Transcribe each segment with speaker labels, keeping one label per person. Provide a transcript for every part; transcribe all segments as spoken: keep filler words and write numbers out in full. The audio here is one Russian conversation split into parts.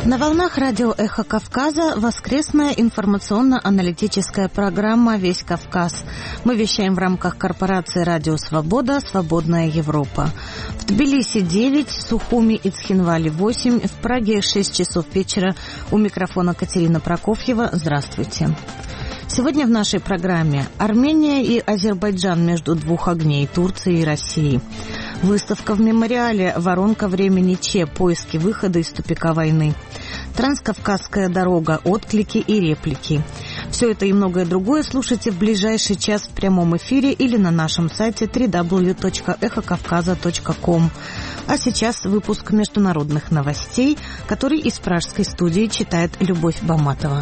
Speaker 1: На волнах радио «Эхо Кавказа» воскресная информационно-аналитическая программа «Весь Кавказ». Мы вещаем в рамках корпорации «Радио Свобода. Свободная Европа». В Тбилиси девять, в Сухуми и Цхинвале восемь, в Праге шесть часов вечера. У микрофона Катерина Прокофьева. Здравствуйте. Сегодня в нашей программе Армения и Азербайджан между двух огней, Турции и России. Выставка в мемориале «Воронка времени Че. Поиски выхода из тупика войны». Транскавказская дорога, отклики и реплики. Все это и многое другое слушайте в ближайший час в прямом эфире или на нашем сайте дабл ю дабл ю дабл ю точка эхо кавказа точка ком. А сейчас выпуск международных новостей, который из пражской студии читает Любовь Баматова.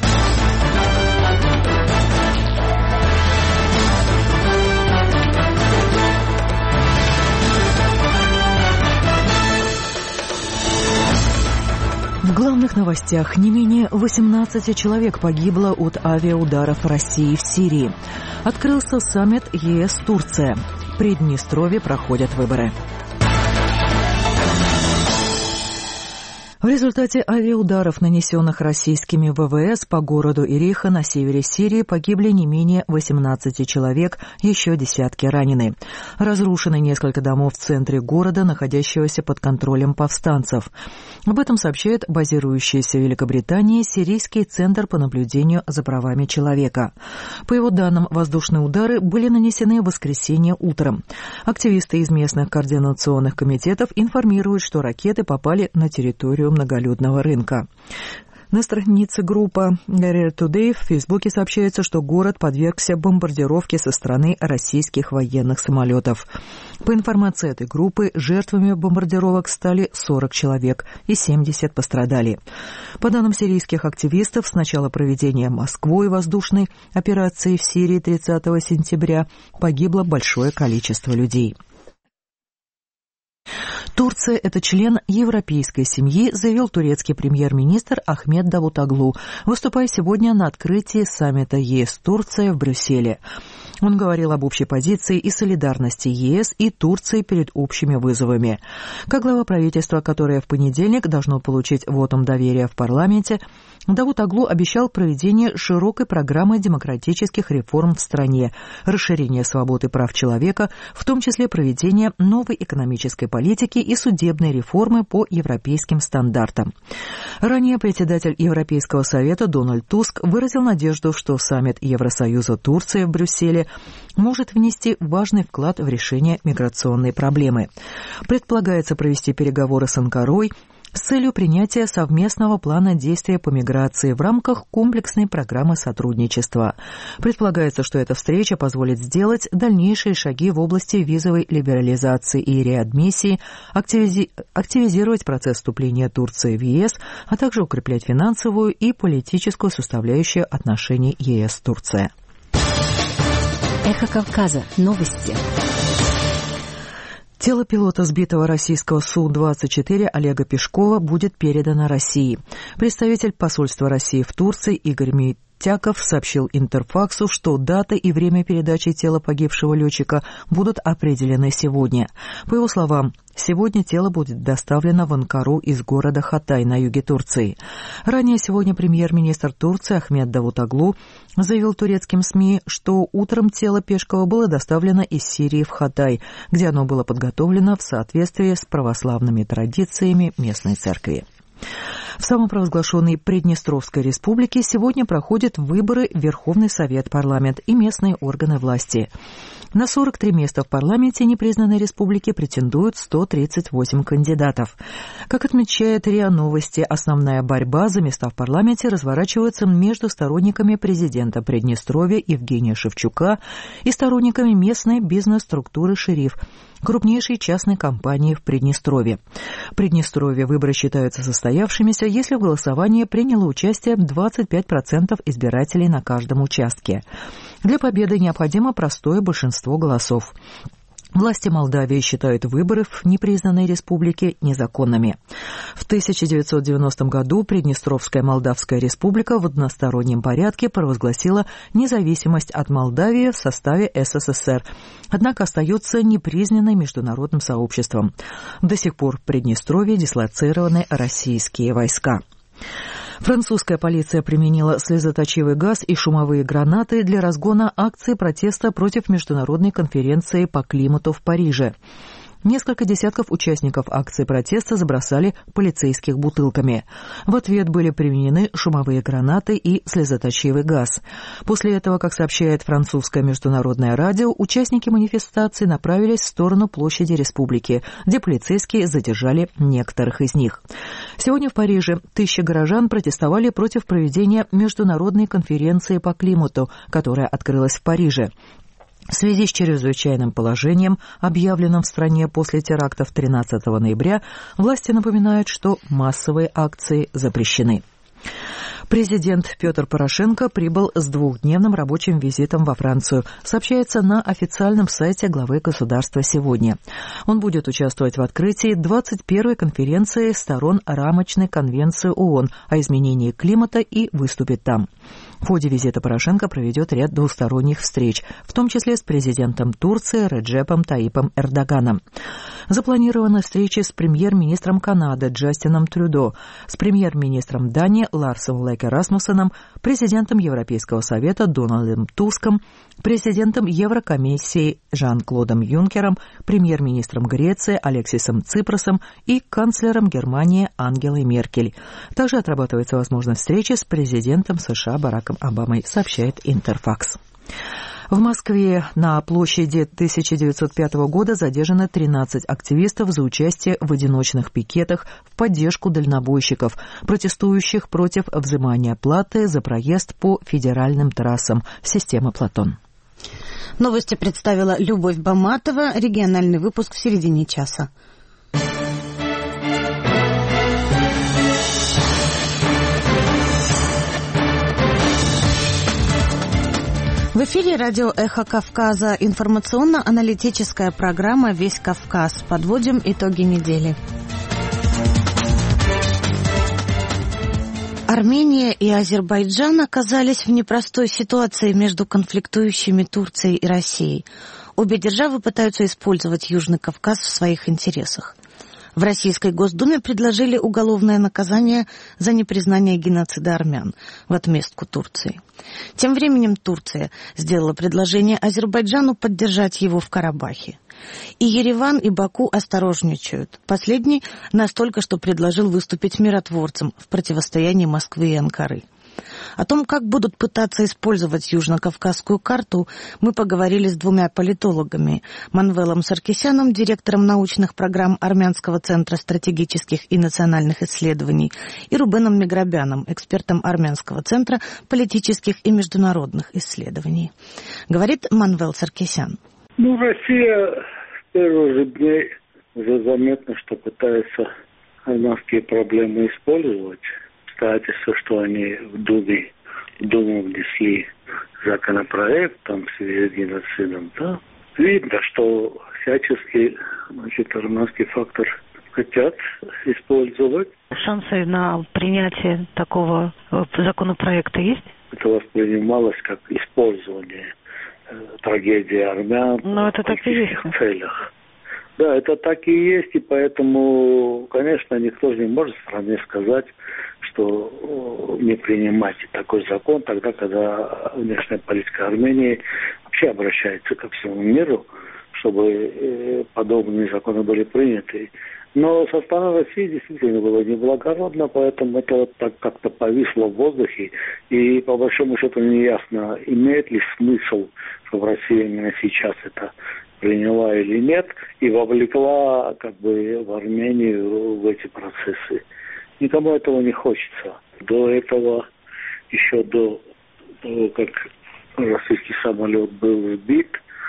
Speaker 2: В главных новостях не менее восемнадцати человек погибло от авиаударов России в Сирии. Открылся саммит ЕС-Турция. В Приднестровье проходят выборы. В результате авиаударов, нанесенных российскими ВВС по городу Ириха на севере Сирии, погибли не менее восемнадцати человек, еще десятки ранены. Разрушены несколько домов в центре города, находящегося под контролем повстанцев. Об этом сообщает базирующийся в Великобритании Сирийский центр по наблюдению за правами человека. По его данным, воздушные удары были нанесены в воскресенье утром. Активисты из местных координационных комитетов информируют, что ракеты попали на территорию многолюдного рынка. На странице группы Career Today в Фейсбуке сообщается, что город подвергся бомбардировке со стороны российских военных самолетов. По информации этой группы, жертвами бомбардировок стали сорок человек и семьдесят пострадали. По данным сирийских активистов, с начала проведения Москвой воздушной операции в Сирии тридцатого сентября погибло большое количество людей. Турция – это член европейской семьи, заявил турецкий премьер-министр Ахмед Давутоглу, выступая сегодня на открытии саммита ЕС-Турция в Брюсселе. Он говорил об общей позиции и солидарности ЕС и Турции перед общими вызовами. Как глава правительства, которое в понедельник должно получить вотум доверия в парламенте, Давутоглу обещал проведение широкой программы демократических реформ в стране, расширение свобод и прав человека, в том числе проведение новой экономической политики и судебной реформы по европейским стандартам. Ранее председатель Европейского совета Дональд Туск выразил надежду, что саммит Евросоюза Турции в Брюсселе может внести важный вклад в решение миграционной проблемы. Предполагается провести переговоры с Анкарой с целью принятия совместного плана действия по миграции в рамках комплексной программы сотрудничества. Предполагается, что эта встреча позволит сделать дальнейшие шаги в области визовой либерализации и реадмиссии, активизи- активизировать процесс вступления Турции в ЕС, а также укреплять финансовую и политическую составляющую отношений ЕС-Турция.
Speaker 3: Эхо Кавказа. Новости.
Speaker 2: Тело пилота сбитого российского Су двадцать четыре Олега Пешкова будет передано России. Представитель посольства России в Турции Игорь Митяков сообщил Интерфаксу, что дата и время передачи тела погибшего летчика будут определены сегодня. По его словам, сегодня тело будет доставлено в Анкару из города Хатай на юге Турции. Ранее сегодня премьер-министр Турции Ахмед Давутоглу заявил турецким СМИ, что утром тело Пешкова было доставлено из Сирии в Хатай, где оно было подготовлено в соответствии с православными традициями местной церкви. В самопровозглашенной Приднестровской республике сегодня проходят выборы в Верховный Совет, парламент и местные органы власти. На сорок три места в парламенте непризнанной республики претендуют сто тридцать восемь кандидатов. Как отмечает РИА Новости, основная борьба за места в парламенте разворачивается между сторонниками президента Приднестровья Евгения Шевчука и сторонниками местной бизнес-структуры «Шериф», крупнейшей частной компании в Приднестровье. В Приднестровье выборы считаются состоявшимися, если в голосовании приняло участие двадцать пять процентов избирателей на каждом участке. Для победы необходимо простое большинство голосов. Власти Молдавии считают выборы в непризнанной республике незаконными. В тысяча девятьсот девяностом году Приднестровская Молдавская республика в одностороннем порядке провозгласила независимость от Молдавии в составе СССР, однако остается непризнанной международным сообществом. До сих пор в Приднестровье дислоцированы российские войска. Французская полиция применила слезоточивый газ и шумовые гранаты для разгона акции протеста против международной конференции по климату в Париже. Несколько десятков участников акции протеста забросали полицейских бутылками. В ответ были применены шумовые гранаты и слезоточивый газ. После этого, как сообщает французское международное радио, участники манифестации направились в сторону площади Республики, где полицейские задержали некоторых из них. Сегодня в Париже тысячи горожан протестовали против проведения международной конференции по климату, которая открылась в Париже. В связи с чрезвычайным положением, объявленным в стране после терактов тринадцатого ноября, власти напоминают, что массовые акции запрещены. Президент Петр Порошенко прибыл с двухдневным рабочим визитом во Францию, сообщается на официальном сайте главы государства сегодня. Он будет участвовать в открытии двадцать первой конференции сторон рамочной конвенции ООН о изменении климата и выступит там. В ходе визита Порошенко проведет ряд двусторонних встреч, в том числе с президентом Турции Реджепом Таипом Эрдоганом. Запланированы встречи с премьер-министром Канады Джастином Трюдо, с премьер-министром Дании Ларсом Леке Расмуссеном, президентом Европейского совета Дональдом Туском, президентом Еврокомиссии Жан-Клодом Юнкером, премьер-министром Греции Алексисом Ципросом и канцлером Германии Ангелой Меркель. Также отрабатывается возможность встречи с президентом США Бараком Обамой, сообщает Интерфакс. В Москве на площади тысяча девятьсот пятого года задержано тринадцать активистов за участие в одиночных пикетах в поддержку дальнобойщиков, протестующих против взимания платы за проезд по федеральным трассам системы «Платон».
Speaker 1: Новости представила Любовь Баматова. Региональный выпуск в середине часа. В эфире радио «Эхо Кавказа», информационно-аналитическая программа «Весь Кавказ». Подводим итоги недели. Армения и Азербайджан оказались в непростой ситуации между конфликтующими Турцией и Россией. Обе державы пытаются использовать Южный Кавказ в своих интересах. В Российской Госдуме предложили уголовное наказание за непризнание геноцида армян в отместку Турции. Тем временем Турция сделала предложение Азербайджану поддержать его в Карабахе. И Ереван, и Баку осторожничают. Последний настолько, что предложил выступить миротворцем в противостоянии Москвы и Анкары. О том, как будут пытаться использовать Южно-Кавказскую карту, мы поговорили с двумя политологами: Манвелом Саркисяном, директором научных программ Армянского центра стратегических и национальных исследований, и Рубеном Миграбяном, экспертом Армянского центра политических и международных исследований. Говорит Манвел Саркисян.
Speaker 4: Ну, Россия с первых же дней уже заметно, что пытается армянские проблемы использовать. Обстоятельства, что они в Думе, в Думу внесли законопроект там, в связи с геноцидом, да, видно, что всячески, значит, армянский фактор хотят использовать.
Speaker 5: Шансы на принятие такого законопроекта есть?
Speaker 4: Это воспринималось как использование э, трагедии армян в политических целях. Да, это так и есть, и поэтому, конечно, никто же не может в стране сказать, что не принимать такой закон тогда, когда внешняя политика Армении вообще обращается ко всему миру, чтобы подобные законы были приняты. Но со стороны России действительно было неблагородно, поэтому это вот так как-то повисло в воздухе, и по большому счету не ясно, имеет ли смысл, чтобы Россия именно сейчас это приняла или нет, и вовлекла как бы в Армению в эти процессы. Никому этого не хочется. До этого, еще до того, как российский самолет был сбит,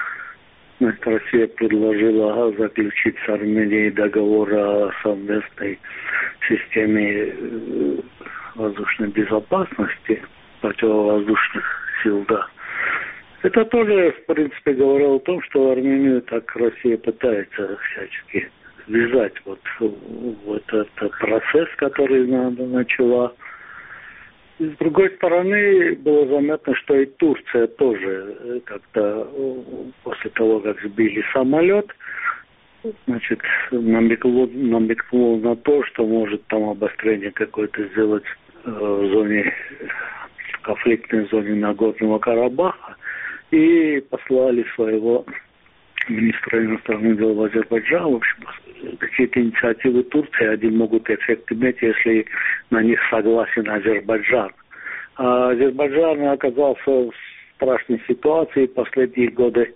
Speaker 4: Россия предложила заключить с Арменией договор о совместной системе воздушной безопасности, противовоздушных сил, да. Это тоже, в принципе, говорило о том, что Армению так Россия пытается всячески ввязать вот в этот процесс, который надо начала. И с другой стороны, было заметно, что и Турция тоже как-то после того, как сбили самолет, значит, намекнула, намекнула на то, что может там обострение какое-то сделать в зоне, в конфликтной зоне Нагорного Карабаха, и послали своего министра иностранных дел в Азербайджан. В общем, какие-то инициативы Турции один могут эффект иметь, если на них согласен Азербайджан. А Азербайджан оказался в страшной ситуации. Последние годы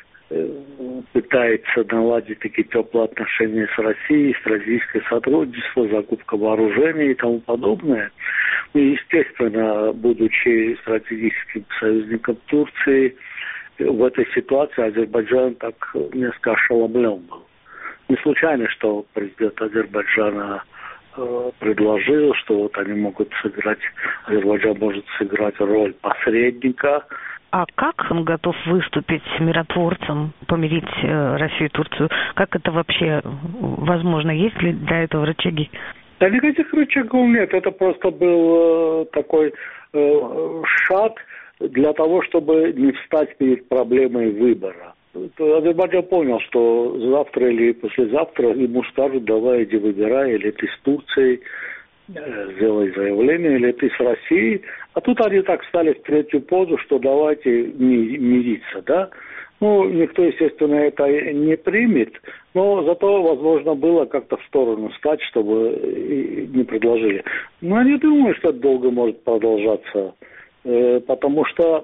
Speaker 4: пытается наладить такие теплые отношения с Россией, стратегическое сотрудничество, закупка вооружений и тому подобное. И, естественно, будучи стратегическим союзником Турции, в этой ситуации Азербайджан так несколько ошеломлен был. Не случайно, что президент Азербайджана э, предложил, что вот они могут сыграть, Азербайджан может сыграть роль посредника.
Speaker 5: А как он готов выступить миротворцем, помирить э, Россию и Турцию? Как это вообще возможно? Есть ли для этого рычаги?
Speaker 4: Да никаких рычагов нет. Это просто был э, такой э, шаг для того, чтобы не встать перед проблемой выбора. Азербайджан понял, что завтра или послезавтра ему скажут: давай, иди выбирай, или ты с Турцией, сделай заявление, или ты с Россией. А тут они так встали в третью позу, что давайте мириться, да. Ну, никто, естественно, это не примет, но зато возможно было как-то в сторону стать, чтобы не предложили. Но я не думаю, что это долго может продолжаться, потому что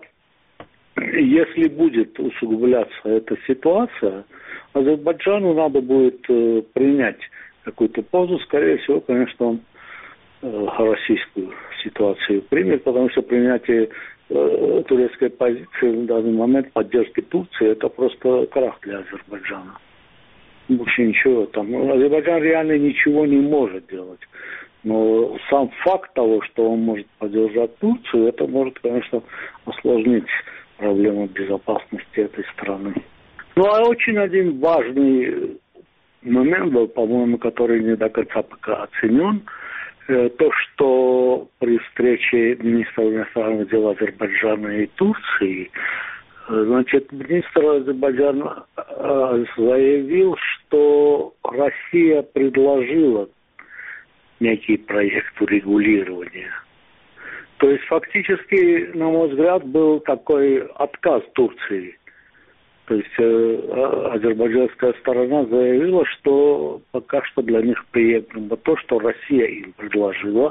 Speaker 4: если будет усугубляться эта ситуация, Азербайджану надо будет принять какую-то позу, скорее всего, конечно, он российскую ситуацию примет, потому что принятие э, турецкой позиции в данный момент поддержки Турции — это просто крах для Азербайджана. Больше ничего там. Азербайджан реально ничего не может делать. Но сам факт того, что он может поддержать Турцию, это может, конечно, осложнить проблему безопасности этой страны. Ну, а очень один важный момент был, по-моему, который не до конца пока оценен, то, что при встрече министров иностранных дел Азербайджана и Турции, значит, министр Азербайджана заявил, что Россия предложила некий проект урегулирования. То есть фактически, на мой взгляд, был такой отказ Турции. То есть э, азербайджанская сторона заявила, что пока что для них приемлемо то, что Россия им предложила,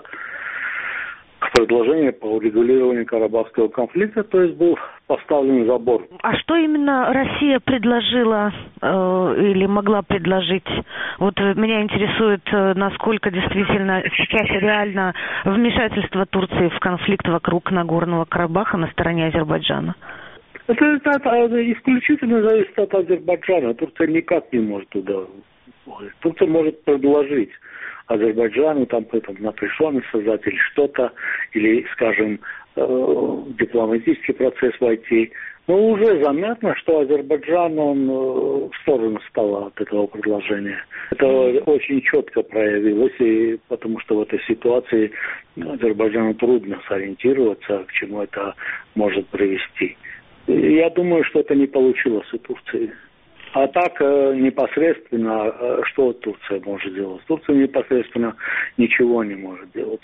Speaker 4: к предложению по урегулированию Карабахского конфликта, то есть был поставлен забор.
Speaker 5: А что именно Россия предложила э, или могла предложить? Вот меня интересует, э, насколько действительно сейчас реально вмешательство Турции в конфликт вокруг Нагорного Карабаха на стороне Азербайджана.
Speaker 4: Это, это, это исключительно зависит от Азербайджана. Турция никак не может туда. Турция может предложить Азербайджану там потом напряженность создать или что-то, или, скажем, э, дипломатический процесс войти. Но уже заметно, что Азербайджан, он э, в сторону стал от этого предложения. Это очень четко проявилось, и потому что в этой ситуации Азербайджану трудно сориентироваться, к чему это может привести. Я думаю, что это не получилось у Турции. А так непосредственно, что Турция может делать? Турция непосредственно ничего не может делать.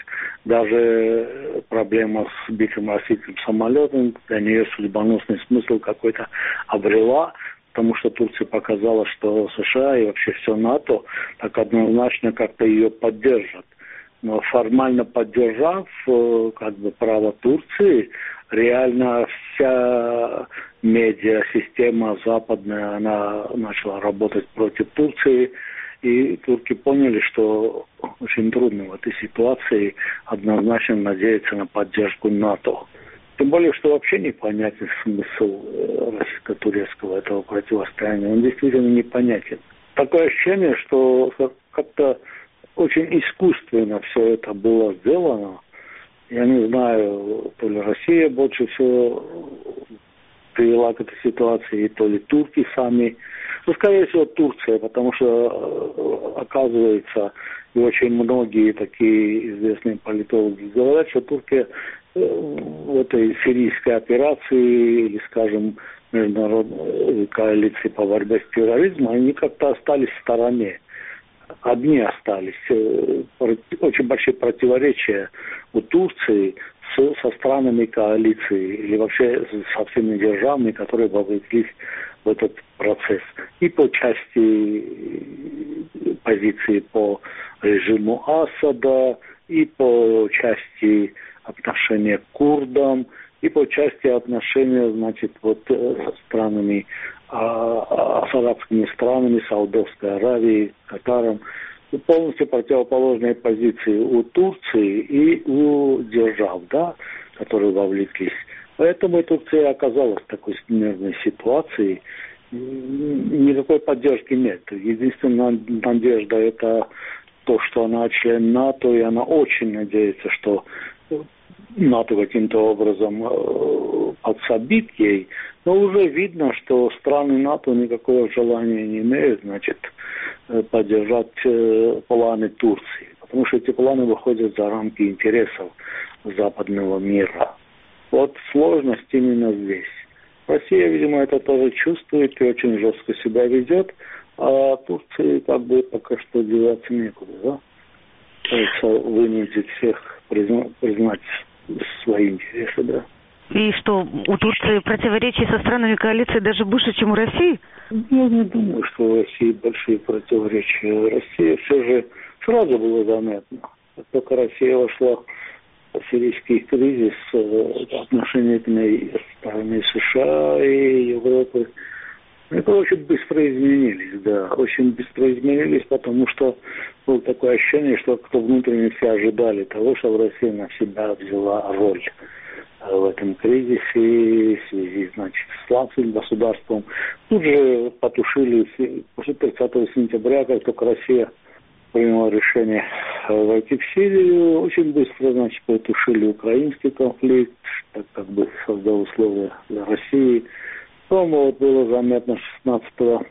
Speaker 4: Даже проблема с сбитым российским самолетом, для нее судьбоносный смысл какой-то обрела, потому что Турция показала, что США и вообще все НАТО так однозначно как-то ее поддержат. Но формально поддержав как бы право Турции, реально вся медиасистема западная, она начала работать против Турции, и турки поняли, что очень трудно в этой ситуации однозначно надеяться на поддержку НАТО. Тем более, что вообще непонятен смысл российско-турецкого этого противостояния. Он действительно непонятен. Такое ощущение, что как-то очень искусственно все это было сделано. Я не знаю, то ли Россия больше всего привела к этой ситуации, то ли турки сами. Ну, скорее всего, Турция, потому что, оказывается, и очень многие такие известные политологи говорят, что Турция в этой сирийской операции, или, скажем, международной коалиции по борьбе с терроризмом, они как-то остались в стороне. Одни остались. Очень большие противоречия у Турции с, со странами коалиции или вообще со всеми державами, которые вовлеклись в этот процесс. И по части позиции по режиму Асада, и по части отношения к курдам, и по части отношения, значит, вот со странами, а, с арабскими странами, Саудовской Аравией, Катаром. Полностью противоположные позиции у Турции и у держав, да, которые вовлеклись. Поэтому и Турция оказалась в такой нервной ситуации. Никакой поддержки нет. Единственная надежда — это то, что она член НАТО, и она очень надеется, что НАТО каким-то образом подсобит ей. Но уже видно, что страны НАТО никакого желания не имеют, значит, поддержать планы Турции. Потому что эти планы выходят за рамки интересов западного мира. Вот сложность именно здесь. Россия, видимо, это тоже чувствует и очень жестко себя ведет, а Турции как бы пока что деваться некуда, да? Кажется, вынудить всех призна- признать свои интересы, да.
Speaker 5: И что, у Турции противоречия со странами коалиции даже больше, чем у России?
Speaker 4: Я не думаю, что у России большие противоречия. Россия все же сразу было заметно. Как только Россия вошла в сирийский кризис, отношения к ней со стороны США и Европы, это очень быстро изменились, да, очень быстро изменились, потому что было такое ощущение, что кто внутренне все ожидали того, что Россия на себя взяла роль в этом кризисе в связи, значит, с исламским государством. Тут же потушили после тридцатого сентября, как только Россия приняла решение войти в Сирию, очень быстро, значит, потушили украинский конфликт, так как бы создал условия для России. Потом вот было заметно шестнадцатого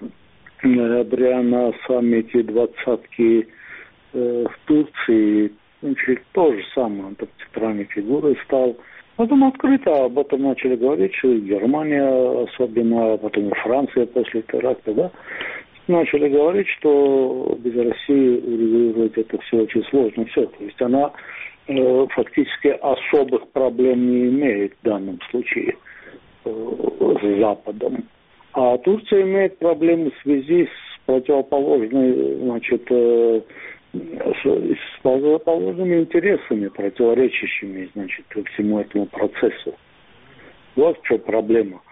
Speaker 4: ноября на саммите двадцатки э, в Турции, значит, то же самое, он так центральной фигурой стал. Потом открыто об этом начали говорить, что Германия особенно, потом и Франция после теракта, да, начали говорить, что без России урегулировать это все очень сложно. Все. То есть она э, фактически особых проблем не имеет в данном случае э, с Западом. А Турция имеет проблемы в связи с противоположной, значит, э, с, с противоположными интересами, противоречащими, значит, ко всему этому процессу. Вот в чем проблема.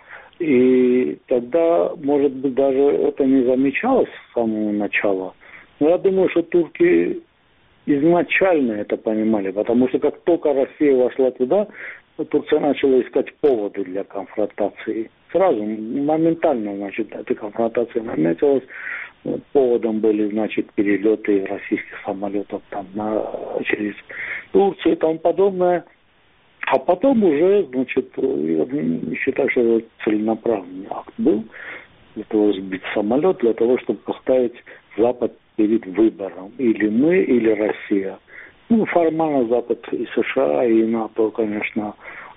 Speaker 4: И тогда, может быть, даже это не замечалось с самого начала. Но я думаю, что турки изначально это понимали, потому что как только Россия вошла туда, Турция начала искать поводы для конфронтации. Сразу, моментально, значит, эта конфронтация наметилась. Поводом были, значит, перелеты российских самолетов там на, через Турцию и тому подобное. А потом уже, значит, я считаю, что это целенаправленный акт был для того, чтобы сбить самолет, для того, чтобы поставить Запад перед выбором. Или мы, или Россия. Ну, формально Запад и США, и НАТО, конечно,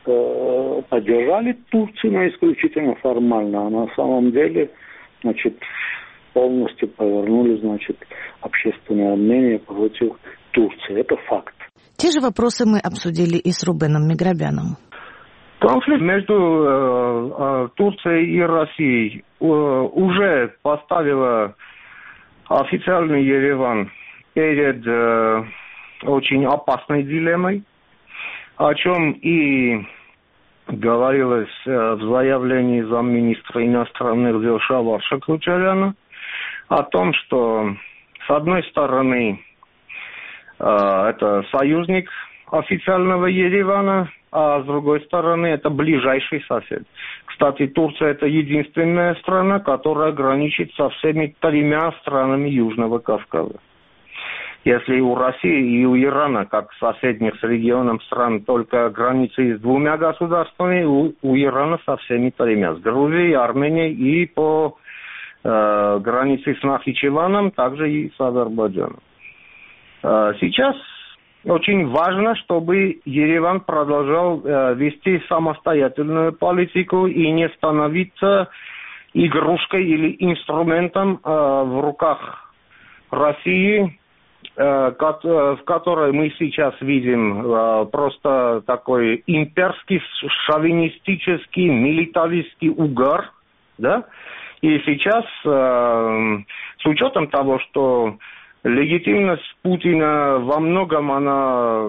Speaker 4: поддержали Турцию, но исключительно формально. А на самом деле, значит, полностью повернули, значит, общественное мнение против Турции. Это факт.
Speaker 1: Те же вопросы мы обсудили и с Рубеном Миграбяном.
Speaker 6: Конфликт между э, э, Турцией и Россией э, уже поставила официальный Ереван перед э, очень опасной дилеммой, о чем и говорилось э, в заявлении замминистра иностранных дел Шаварша Кручаряна, о том, что с одной стороны э, это союзник официального Еревана, а с другой стороны это ближайший сосед. Кстати, Турция это единственная страна, которая граничит со всеми тремя странами Южного Кавказа. Если у России и у Ирана, как соседних с регионом стран, только границы с двумя государствами, у, у Ирана со всеми тремя, с Грузией, Арменией и по э, границе с Нахичеваном, также и с Азербайджаном. Э, сейчас очень важно, чтобы Ереван продолжал э, вести самостоятельную политику и не становиться игрушкой или инструментом э, в руках России, в которой мы сейчас видим просто такой имперский, шовинистический, милитаристский угар, да, и сейчас с учетом того, что легитимность Путина во многом она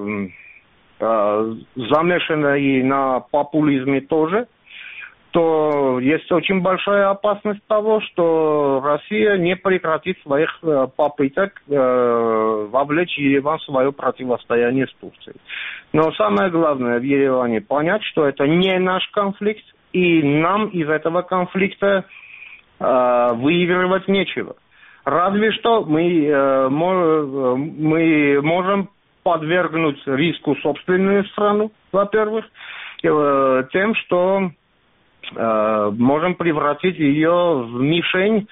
Speaker 6: замешана и на популизме тоже, то есть очень большая опасность того, что Россия не прекратит своих э, попыток э, вовлечь Ереван в свое противостояние с Турцией. Но самое главное в Ереване понять, что это не наш конфликт, и нам из этого конфликта э, выигрывать нечего. Разве что мы, э, мо- мы можем подвергнуть риску собственную страну, во-первых, э, тем, что можем превратить ее в мишень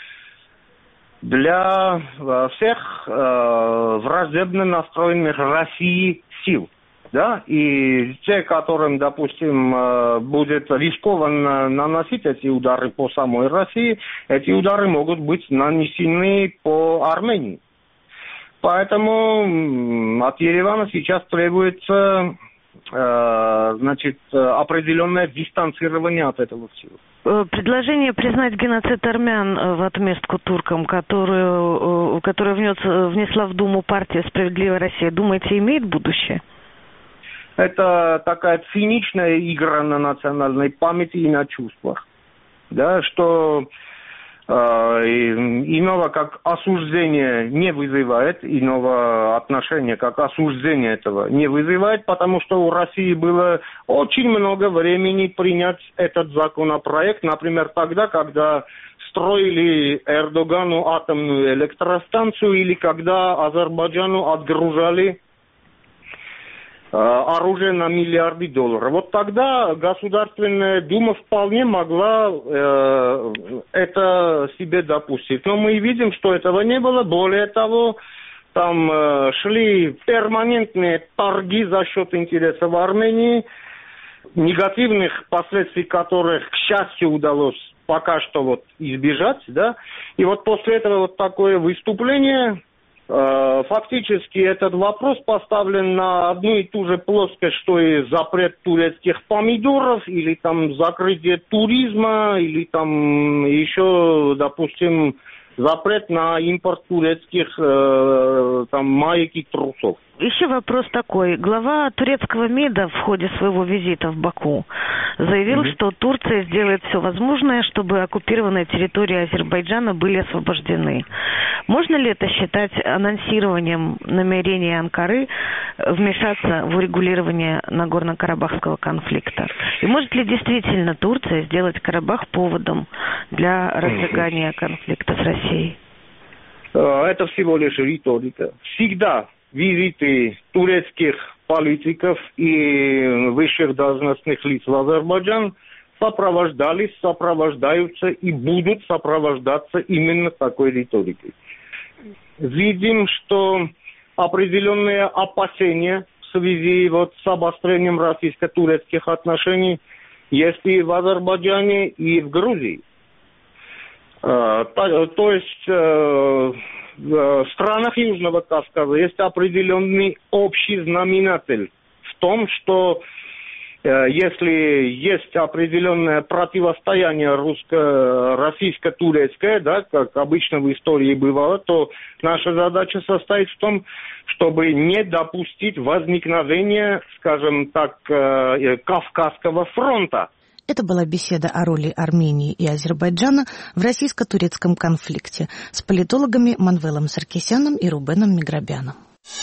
Speaker 6: для всех э, враждебно настроенных России сил. Да? И те, которым, допустим, э, будет рискованно наносить эти удары по самой России, эти удары могут быть нанесены по Армении. Поэтому от Еревана сейчас требуется значит, определенное дистанцирование от этого всего.
Speaker 5: Предложение признать геноцид армян в отместку туркам, которую, которую внес, внесла в Думу партия «Справедливая Россия», думаете, имеет будущее?
Speaker 6: Это такая циничная игра на национальной памяти и на чувствах. Да, что иного как осуждение не вызывает, иного отношения как осуждение этого не вызывает, потому что у России было очень много времени принять этот законопроект, например, тогда, когда строили Эрдогану атомную электростанцию или когда Азербайджану отгружали оружие на миллиарды долларов. Вот тогда Государственная Дума вполне могла э, это себе допустить. Но мы видим, что этого не было. Более того, там э, шли перманентные торги за счет интересов Армении, негативных последствий которых, к счастью, удалось пока что вот избежать. Да? И вот после этого вот такое выступление... Фактически этот вопрос поставлен на одну и ту же плоскость, что и запрет турецких помидоров, или там закрытие туризма, или там еще, допустим, запрет на импорт турецких э, там маек и трусов.
Speaker 5: Еще вопрос такой. Глава турецкого МИДа в ходе своего визита в Баку заявил, mm-hmm. что Турция сделает все возможное, чтобы оккупированные территории Азербайджана были освобождены. Можно ли это считать анонсированием намерения Анкары вмешаться в урегулирование Нагорно-Карабахского конфликта? И может ли действительно Турция сделать Карабах поводом для разжигания mm-hmm. конфликта с Россией?
Speaker 6: Это всего лишь риторика. Всегда визиты турецких политиков и высших должностных лиц в Азербайджан сопровождались, сопровождаются и будут сопровождаться именно такой риторикой. Видим, что определенные опасения в связи вот с обострением российско-турецких отношений есть и в Азербайджане, и в Грузии. То есть в странах Южного Кавказа есть определенный общий знаменатель в том, что если есть определенное противостояние русско- российско-турецкое, да, как обычно в истории бывало, то наша задача состоит в том, чтобы не допустить возникновения, скажем так, Кавказского фронта.
Speaker 1: Это была беседа о роли Армении и Азербайджана в российско-турецком конфликте с политологами Манвелом Саркисяном и Рубеном Миграбяном.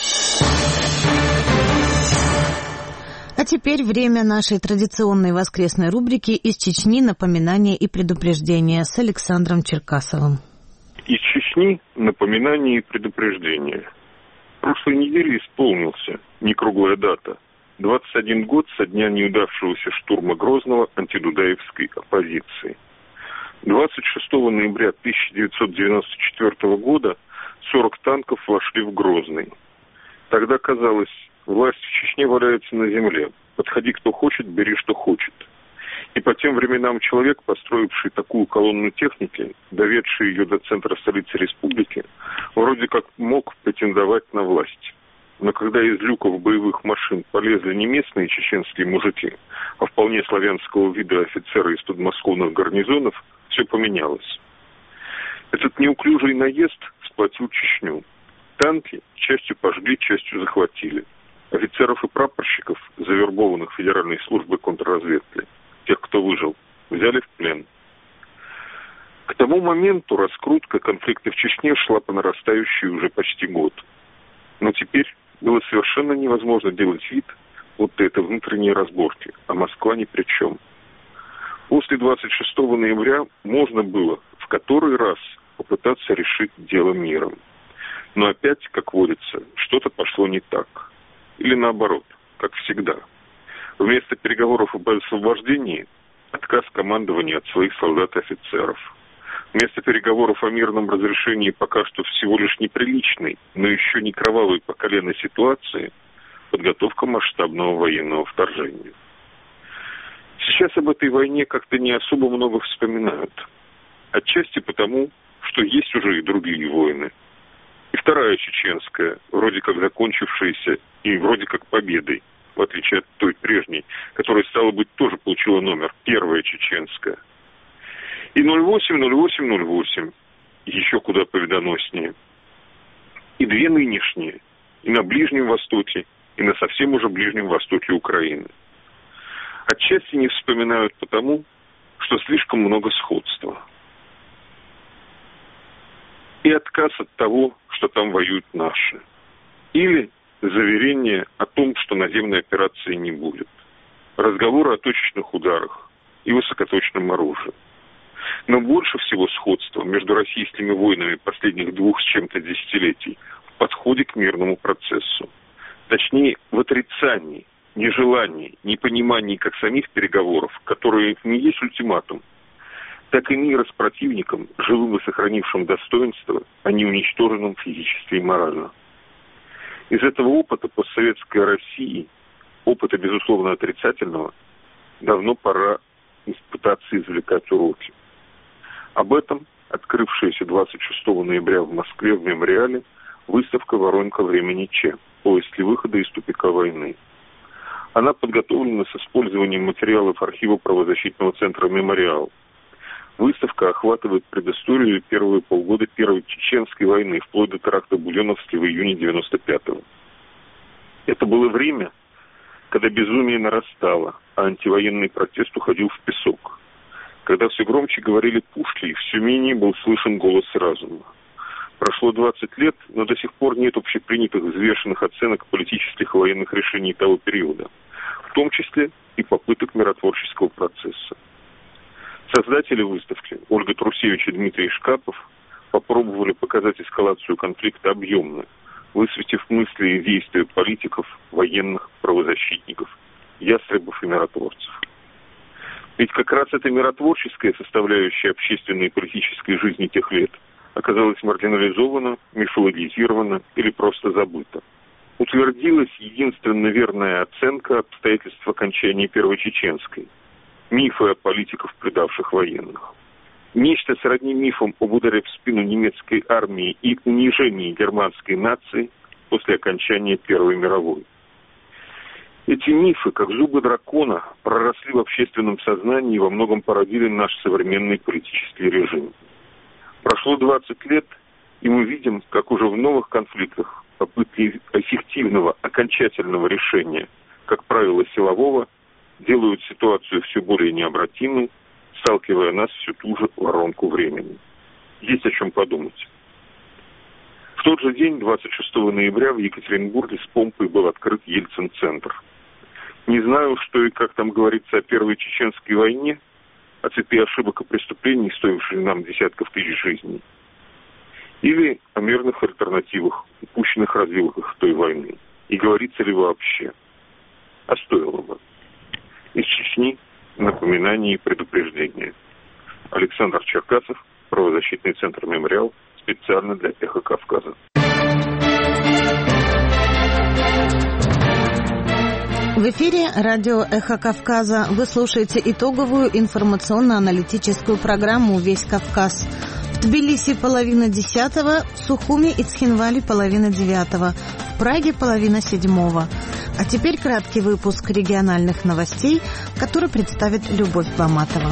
Speaker 1: А теперь время нашей традиционной воскресной рубрики «Из Чечни. Напоминания и предупреждения» с Александром Черкасовым.
Speaker 7: Из Чечни напоминания и предупреждения. прошлой неделе исполнился, не круглая дата, двадцать один год со дня неудавшегося штурма Грозного антидудаевской оппозиции. двадцать шестого ноября тысяча девятьсот девяносто четвёртого года сорок танков вошли в Грозный. Тогда казалось, власть в Чечне валяется на земле. Подходи, кто хочет, бери, что хочет. И по тем временам человек, построивший такую колонну техники, доведший ее до центра столицы республики, вроде как мог претендовать на власть. Но когда из люков боевых машин полезли не местные чеченские мужики, а вполне славянского вида офицеры из подмосковных гарнизонов, все поменялось. Этот неуклюжий наезд сплотил Чечню. Танки частью пожгли, частью захватили. Офицеров и прапорщиков, завербованных Федеральной службой контрразведки, тех, кто выжил, взяли в плен. К тому моменту раскрутка конфликта в Чечне шла по нарастающей уже почти год. Но теперь было совершенно невозможно делать вид, будто это внутренние разборки, а Москва ни при чем. После двадцать шестого ноября можно было в который раз попытаться решить дело миром. Но опять, как водится, что-то пошло не так. Или наоборот, как всегда. Вместо переговоров об освобождении – отказ командования от своих солдат и офицеров. Вместо переговоров о мирном разрешении пока что всего лишь неприличной, но еще не кровавой по колено ситуации – подготовка масштабного военного вторжения. Сейчас об этой войне как-то не особо много вспоминают. Отчасти потому, что есть уже и другие войны. И вторая чеченская, вроде как закончившаяся и вроде как победой, в отличие от той прежней, которая, стало быть, тоже получила номер, первая чеченская. И ноль восемь ноль восемь ноль восемь, еще куда победоноснее. И две нынешние, и на Ближнем Востоке, и на совсем уже Ближнем Востоке Украины. Отчасти не вспоминают потому, что слишком много сходства. И отказ от того, что там воюют наши. Или заверение о том, что наземной операции не будет. Разговоры о точечных ударах и высокоточном оружии. Но больше всего сходства между российскими войнами последних двух с чем-то десятилетий в подходе к мирному процессу. Точнее, в отрицании, нежелании, непонимании как самих переговоров, которые не есть ультиматум, так и мира с противником, живым и сохранившим достоинство, а не уничтоженным физически и морально. Из этого опыта постсоветской России, опыта, безусловно, отрицательного, давно пора пытаться извлекать уроки. Об этом открывшаяся двадцать шестого ноября в Москве в мемориале выставка «Воронка времени Че. Поиски выхода из тупика войны». Она подготовлена с использованием материалов архива правозащитного центра «Мемориал». Выставка охватывает предысторию первые полгода Первой Чеченской войны, вплоть до теракта в Буденновске в июне девяносто пятого. Это было время, когда безумие нарастало, а антивоенный протест уходил в песок. Когда все громче говорили пушки, и все менее был слышен голос разума. Прошло двадцать лет, но до сих пор нет общепринятых взвешенных оценок политических и военных решений того периода, в том числе и попыток миротворческого процесса. Создатели выставки, Ольга Трусевич и Дмитрий Шкапов, попробовали показать эскалацию конфликта объемно, высветив мысли и действия политиков, военных, правозащитников, ястребов и миротворцев. Ведь как раз эта миротворческая составляющая общественной и политической жизни тех лет оказалась маргинализована, мифологизирована или просто забыта. Утвердилась единственно верная оценка обстоятельств окончания Первой Чеченской. Мифы о политиках, предавших военных. Нечто сродни мифам об ударе в спину немецкой армии и унижении германской нации после окончания Первой мировой. Эти мифы, как зубы дракона, проросли в общественном сознании и во многом породили наш современный политический режим. Прошло двадцать лет, и мы видим, как уже в новых конфликтах попытки эффективного, окончательного решения, как правило, силового, делают ситуацию все более необратимой, сталкивая нас в всю ту же воронку времени. Есть о чем подумать. В тот же день, двадцать шестого ноября, в Екатеринбурге с помпой был открыт Ельцин-центр. Не знаю, что и как там говорится о Первой Чеченской войне, о цепи ошибок и преступлений, стоившей нам десятков тысяч жизней. Или о мирных альтернативах, упущенных развилках той войны? И говорится ли вообще? А стоило бы. Из Чечни напоминание и предупреждение. Александр Черкасов, правозащитный центр «Мемориал», специально для «Эхо Кавказа».
Speaker 1: В эфире радио «Эхо Кавказа». Вы слушаете итоговую информационно-аналитическую программу «Весь Кавказ». В Тбилиси половина десятого, в Сухуми и Цхинвале половина девятого, в Праге половина седьмого. А теперь краткий выпуск региональных новостей, который представит Любовь Баматова.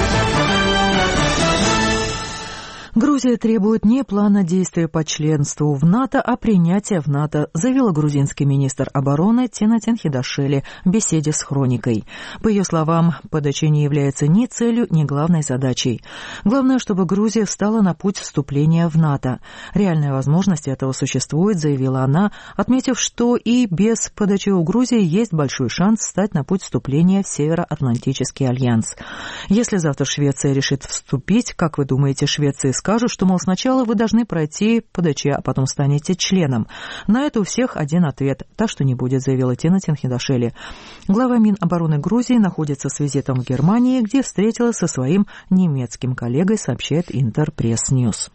Speaker 2: Грузия требует не плана действия по членству в НАТО, а принятия в НАТО, заявила грузинский министр обороны Тинатин Хидашели в беседе с «Хроникой». По ее словам, ПДЧ не является ни целью, ни главной задачей. Главное, чтобы Грузия встала на путь вступления в НАТО. Реальная возможность этого существует, заявила она, отметив, что и без ПДЧ у Грузии есть большой шанс встать на путь вступления в Североатлантический альянс. Если завтра Швеция решит вступить, как вы думаете, Швеция скажут, что, мол, сначала вы должны пройти ПДЧ, а потом станете членом. На это у всех один ответ. Так что не будет, заявила Тинатин Хидашели. Глава Минобороны Грузии находится с визитом в Германии, где встретилась со своим немецким коллегой, сообщает Интерпресс-Ньюс.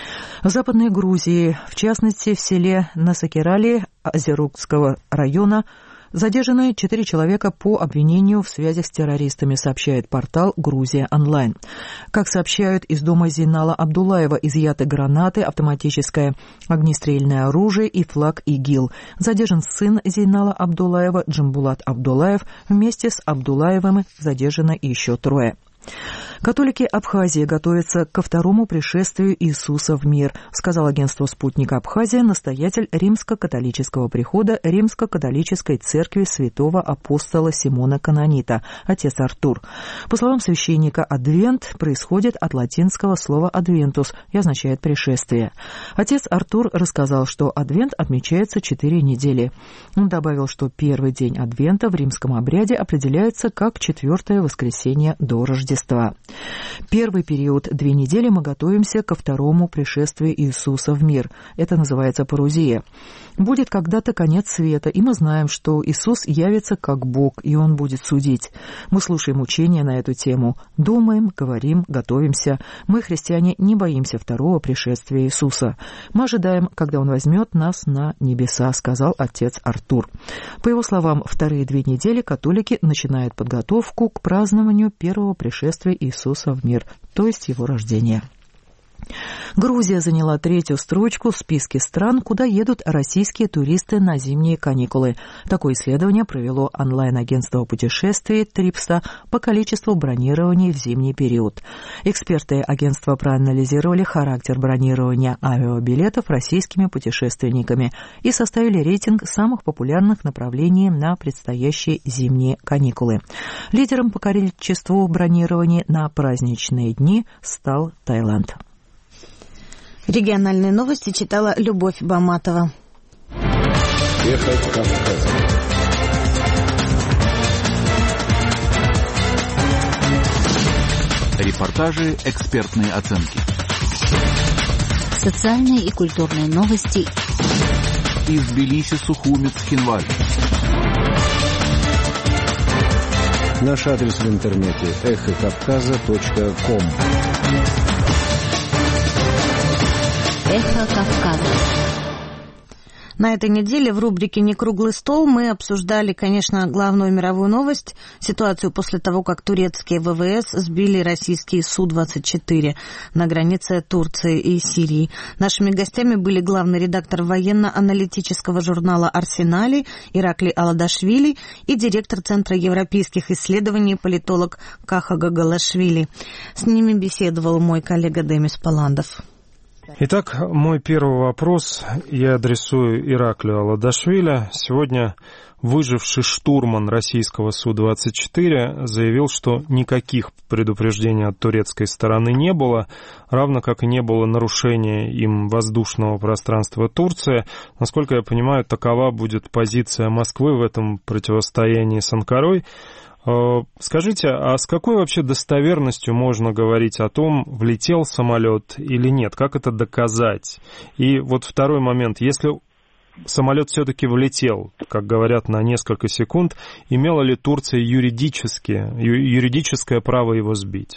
Speaker 2: В Западной Грузии, в частности в селе Насакерали Азерукского района, задержаны четыре человека по обвинению в связях с террористами, сообщает портал «Грузия онлайн». Как сообщают, из дома Зейнала Абдуллаева изъяты гранаты, автоматическое огнестрельное оружие и флаг ИГИЛ. Задержан сын Зейнала Абдуллаева Джамбулат Абдуллаев. Вместе с Абдуллаевыми задержано еще трое. Католики Абхазии готовятся ко второму пришествию Иисуса в мир, сказал агентству «Спутник Абхазия» настоятель римско-католического прихода Римско-католической церкви святого апостола Симона Канонита, отец Артур. По словам священника, адвент происходит от латинского слова «адвентус» и означает «пришествие». Отец Артур рассказал, что адвент отмечается четыре недели. Он добавил, что первый день адвента в римском обряде определяется как четвертое воскресенье до Рождества. Первый период, две недели, мы готовимся ко второму пришествию Иисуса в мир. Это называется парузия. Будет когда-то конец света, и мы знаем, что Иисус явится как Бог, и Он будет судить. Мы слушаем учения на эту тему, думаем, говорим, готовимся. Мы, христиане, не боимся второго пришествия Иисуса. Мы ожидаем, когда Он возьмет нас на небеса, сказал отец Артур. По его словам, вторые две недели католики начинают подготовку к празднованию первого пришествия Иисуса в мир, то есть его рождения. Грузия заняла третью строчку в списке стран, куда едут российские туристы на зимние каникулы. Такое исследование провело онлайн-агентство путешествий Трипса по количеству бронирований в зимний период. Эксперты агентства проанализировали характер бронирования авиабилетов российскими путешественниками и составили рейтинг самых популярных направлений на предстоящие зимние каникулы. Лидером по количеству бронирований на праздничные дни стал Таиланд.
Speaker 1: Региональные новости читала Любовь Баматова.
Speaker 8: Эхо Кавказа. Репортажи, экспертные оценки.
Speaker 3: Социальные и культурные новости.
Speaker 8: Из Тбилиси, Сухуми, Цхинваль. Наш адрес в интернете эхо кавказа точка ком.
Speaker 3: Эхо Кавказа.
Speaker 1: На этой неделе в рубрике «Не круглый стол» мы обсуждали, конечно, главную мировую новость, ситуацию после того, как турецкие ВВС сбили российский Су двадцать четыре на границе Турции и Сирии. Нашими гостями были главный редактор военно-аналитического журнала «Арсенали» Иракли Аладашвили и директор Центра европейских исследований политолог Каха Гагалашвили. С ними беседовал мой коллега Демис Паландов.
Speaker 9: Итак, мой первый вопрос я адресую Ираклию Аладашвили. Сегодня выживший штурман российского Су двадцать четыре заявил, что никаких предупреждений от турецкой стороны не было, равно как и не было нарушения им воздушного пространства Турции. Насколько я понимаю, такова будет позиция Москвы в этом противостоянии с Анкарой. Скажите, а с какой вообще достоверностью можно говорить о том, влетел самолет или нет? Как это доказать? И вот второй момент. Если самолет все-таки влетел, как говорят, на несколько секунд, имела ли Турция юридически, юридическое право его сбить?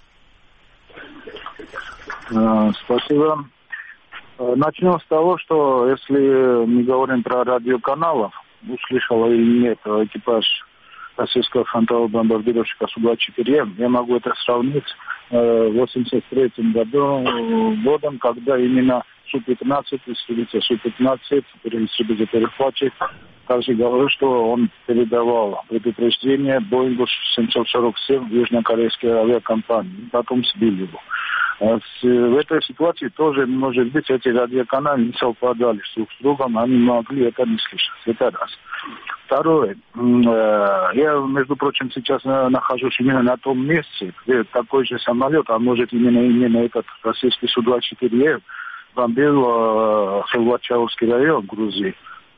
Speaker 10: Спасибо. Начнем с того, что если мы говорим про радиоканалов, услышал или нет экипаж российского фронтового бомбардировщика Су двадцать четыре, я могу это сравнить с восемьдесят третьим годом, когда именно Су пятнадцать, истребитель Су пятнадцать, истребитель перехватчик, также говорю, что он передавал предупреждение Боингу семьсот сорок семь южнокорейской авиакомпании, потом сбили его. В этой ситуации тоже, может быть, эти радиоканалы не совпадали друг с другом, они могли это не слышать. Это раз. Второе. Я, между прочим, сейчас нахожусь именно на том месте, где такой же самолет, а может именно, именно этот российский Су двадцать четыре бомбил Хилвачаурский район Грузии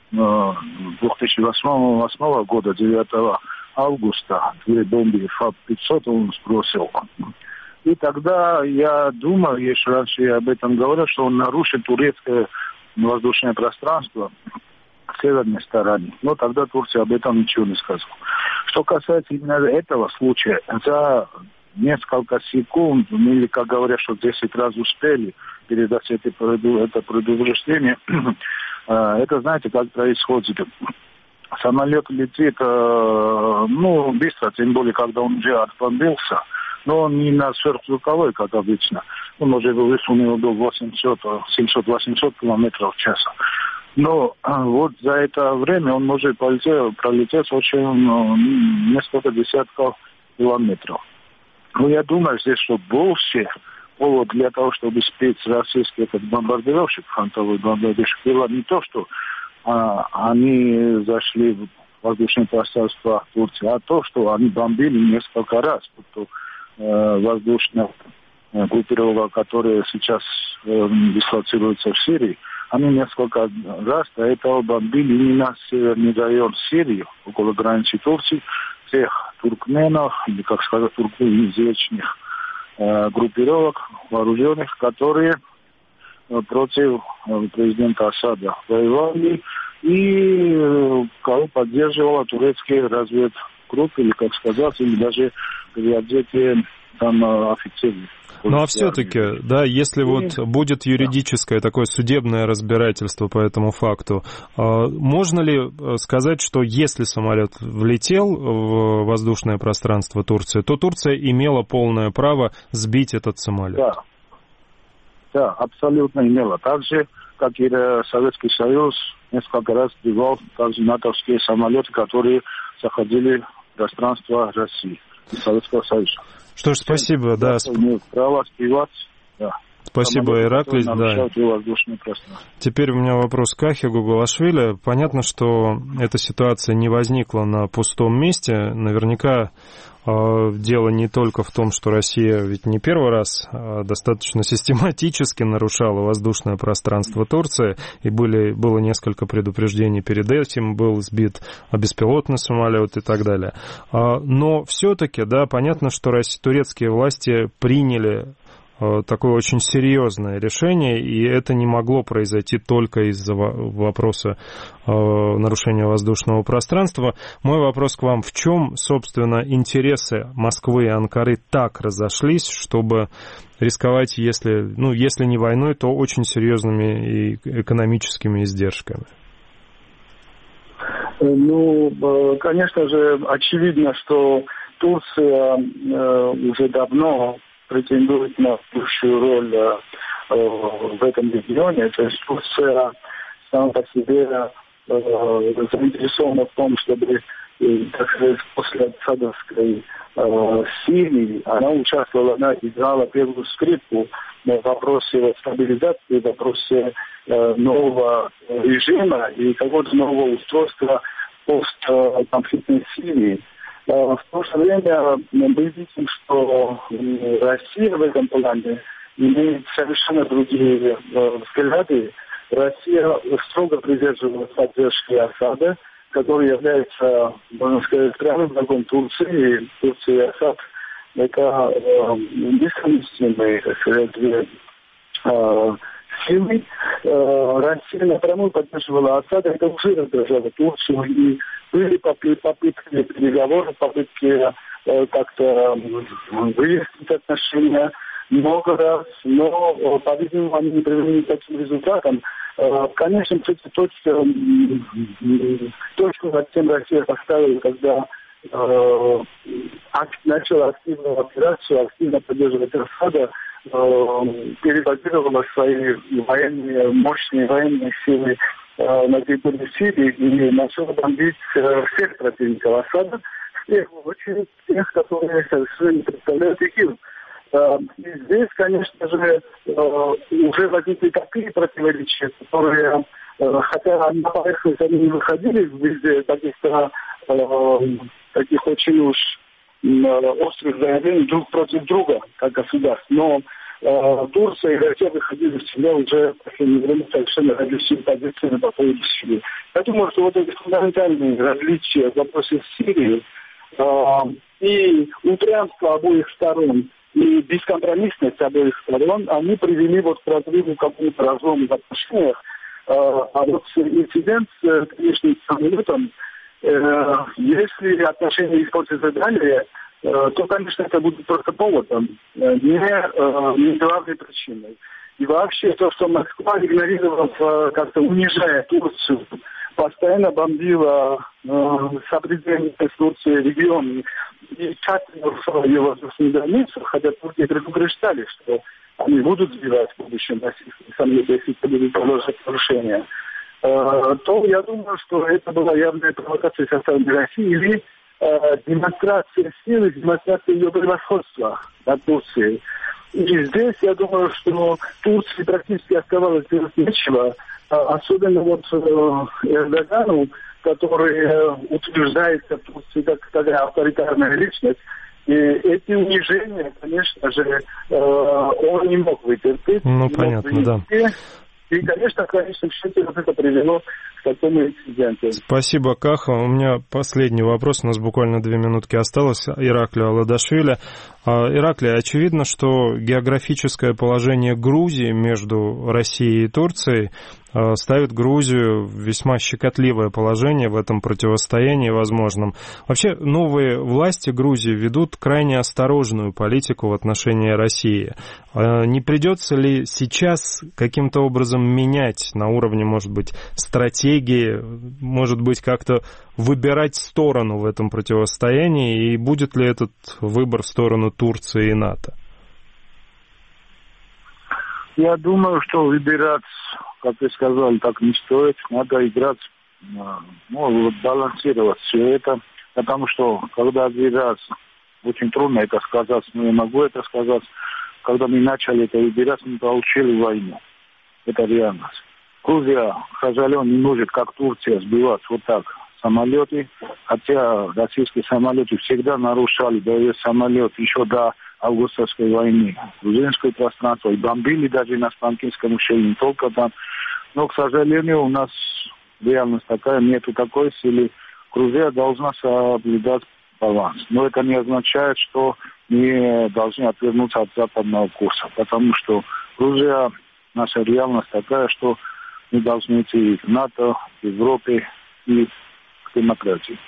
Speaker 10: две тысячи восьмого года, девятого августа, две бомбы Фаб пятьсот он сбросил. И тогда я думал, еще раньше я об этом говорил, что он нарушит турецкое воздушное пространство в северной стороне. Но тогда Турция об этом ничего не сказала. Что касается именно этого случая, за несколько секунд, или, как говорят, что десять раз успели передать это, это предупреждение, это, знаете, как происходит. Самолет летит, ну, быстро, тем более, когда он уже отбомбился, но он не на сверхзвуковой, как обычно. Он уже высунул до восемьсот, семьсот, восемьсот километров в час. Но вот за это время он может пролететь, пролететь очень, ну, несколько десятков километров. Но я думаю, здесь, что больше повод для того, чтобы спеть российский этот бомбардировщик, фронтовой бомбардировщик, было не то, что а, они зашли в воздушное пространство Турции, а то, что они бомбили несколько раз. Вот, э, воздушная группировка, которая сейчас э, дислоцируется в Сирии, они несколько раз до этого бомбили именно северный район Сирии, около границы Турции, тех туркменов, или, как сказать, туркменизированных э, группировок, вооруженных, которые э, против э, президента Асада воевали, и э, кого поддерживала турецкие разведгруппы, или, как сказать, или даже переодетые там э, офицеры.
Speaker 9: Ну а все-таки, да, если вот будет юридическое такое судебное разбирательство по этому факту, можно ли сказать, что если самолет влетел в воздушное пространство Турции, то Турция имела полное право сбить этот самолет?
Speaker 10: Да, да, абсолютно имела. Так же, как и Советский Союз несколько раз сбивал также натовские самолеты, которые заходили в пространство России и Советского Союза.
Speaker 9: Что ж, спасибо, да.
Speaker 10: Право сбивать, да.
Speaker 9: Спасибо, Ираклий, да. Теперь у меня вопрос к Ахе Гугулашвили. Понятно, что эта ситуация не возникла на пустом месте. Наверняка э, дело не только в том, что Россия ведь не первый раз а достаточно систематически нарушала воздушное пространство Турции, и были, было несколько предупреждений перед этим, был сбит беспилотный самолет и так далее. А, но все-таки, да, понятно, что Россия, турецкие власти приняли такое очень серьезное решение, и это не могло произойти только из-за вопроса э, нарушения воздушного пространства. Мой вопрос к вам: в чем, собственно, интересы Москвы и Анкары так разошлись, чтобы рисковать, если, ну, если не войной, то очень серьезными и экономическими издержками?
Speaker 10: Ну, конечно же, очевидно, что Турция э, уже давно претендует на большую роль э, в этом регионе. То есть Турция сама по себе э, заинтересована в том, чтобы, э, так сказать, после Асадовской э, Сирии она участвовала, она играла первую скрипку в вопросе стабилизации, в вопросе э, нового режима и какого-то нового устройства постконфликтной Сирии. В то же время мы видим, что Россия в этом плане имеет совершенно другие взгляды. Россия строго придерживалась поддержки Асада, который является, можно сказать, прямым врагом Турции, Турции и Асад, это э, несовместимые, так сказать, две э, силы. Э, Россия напрямую поддерживала Асада, это уже раздражало Турцию, и были попытки, попытки переговоров, попытки э, как-то э, выяснить отношения много раз, но, по-видимому, они не привели к таким результатам. Конечно, кстати, точка, точку над тем Россия поставила, когда э, начала активную операцию, активно поддерживать Асада, э, перебазировала свои военные, мощные военные силы э, на территории Сирии и начала бомбить э, всех противников Асада, в первую очередь тех, которые совершенно не представляют ИГИЛ. И здесь, конечно же, уже возникли такие противоречия, которые, хотя на поверхность они не выходили в виде каких-то таких очень уж острых заявлений друг против друга, как государств, но Турция и Россия выходили в себя уже в последнее время совершенно различными позициями по поводу Сирии. Я думаю, что вот эти фундаментальные различия в вопросе Сирии и упрямство обоих сторон, и бескомпромиссность обоих сторон, они привели вот к разрыву какому-то разлому в отношениях. А вот инцидент с внешним самолетом, если отношения испортятся далее, то, конечно, это будет просто поводом, не, не главной причиной. И вообще то, что Москва, игнорировав, как-то унижая Турцию, постоянно бомбила э, сопредельные с Турцией регионы и тщательно нарушала ее воздушные границы, хотя турки предупреждали, что они будут сбивать в будущем российские самолеты, если это будут продолжать нарушения, э, то я думаю, что это была явная провокация со стороны России или э, демонстрация силы, демонстрация ее превосходства над Турцией. И здесь, я думаю, что Турции практически оставалось делать нечего, особенно вот Эрдогану, который утверждается в Турции как такая авторитарная личность. И эти унижения, конечно же, он не мог вытерпеть.
Speaker 9: Ну, понятно, да.
Speaker 10: И, конечно, в конечном счете вот это привело к такому инциденту.
Speaker 9: Спасибо, Каха. У меня последний вопрос, у нас буквально две минутки осталось. Ираклию Аладашвили. Ираклий, очевидно, что географическое положение Грузии между Россией и Турцией ставит Грузию в весьма щекотливое положение в этом противостоянии возможном. Вообще, новые власти Грузии ведут крайне осторожную политику в отношении России. Не придется ли сейчас каким-то образом менять на уровне, может быть, стратегии, может быть, как-то выбирать сторону в этом противостоянии, и будет ли этот выбор в сторону Турции и НАТО?
Speaker 10: Я думаю, что выбирать, как вы сказали, так не стоит. Надо играть, ну, балансировать все это, потому что, когда выбирать, очень трудно это сказать, но я могу это сказать, когда мы начали это выбирать, мы получили войну. Это реальность. Грузия, к сожалению, не может, как Турция, сбивать вот так самолеты, хотя российские самолеты всегда нарушали боевые самолеты еще до августовской войны, грузинское пространство, и бомбили даже на Спанкинском ущелье, не только там. Но, к сожалению, у нас реальность такая, нету такой силы. Грузия должна соблюдать баланс. Но это не означает, что мы должны отвернуться от западного курса, потому что Грузия, наша реальность такая, что мы должны идти в НАТО, в Европе и к демократии.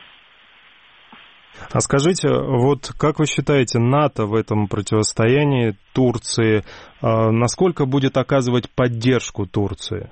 Speaker 9: А скажите, вот как вы считаете, НАТО в этом противостоянии Турции, насколько будет оказывать поддержку Турции?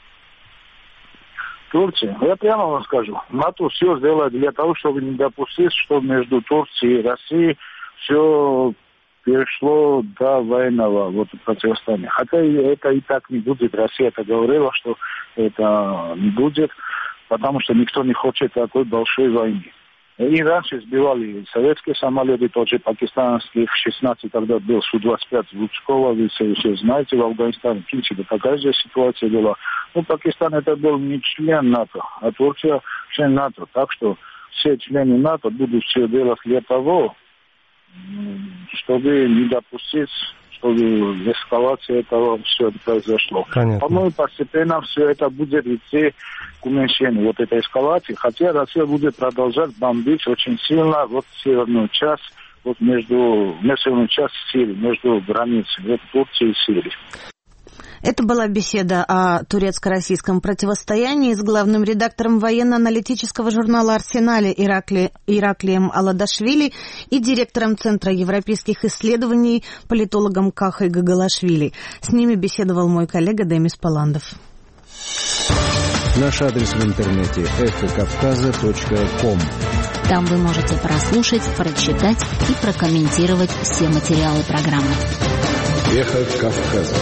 Speaker 10: Турция? Я прямо вам скажу. НАТО все сделает для того, чтобы не допустить, что между Турцией и Россией все перешло до военного вот, противостояния. Хотя это и так не будет. Россия это говорила, что это не будет, потому что никто не хочет такой большой войны. И раньше сбивали советские самолеты, тот же пакистанский эф шестнадцать, тогда был Су двадцать пять Лучкова, вы все, все знаете, в Афганистане, в принципе, такая же ситуация была. Ну, Пакистан это был не член НАТО, а Турция член НАТО. Так что все члены НАТО будут все делать для того, чтобы не допустить, чтобы эскалация этого все это произошло.
Speaker 9: Понятно.
Speaker 10: По-моему, постепенно все это будет идти к уменьшению вот этой эскалации, хотя Россия будет продолжать бомбить очень сильно вот северную часть, вот между, северную часть Сирии, между границей, вот Турции и Сирии.
Speaker 1: Это была беседа о турецко-российском противостоянии с главным редактором военно-аналитического журнала «Арсенале» Иракли... Ираклием Аладашвили и директором Центра европейских исследований политологом Кахой Гагалашвили. С ними беседовал мой коллега Демис Паландов.
Speaker 8: Наш адрес в интернете эхо кавказа точка ком.
Speaker 3: Там вы можете прослушать, прочитать и прокомментировать все материалы программы.
Speaker 8: Эхо Кавказа.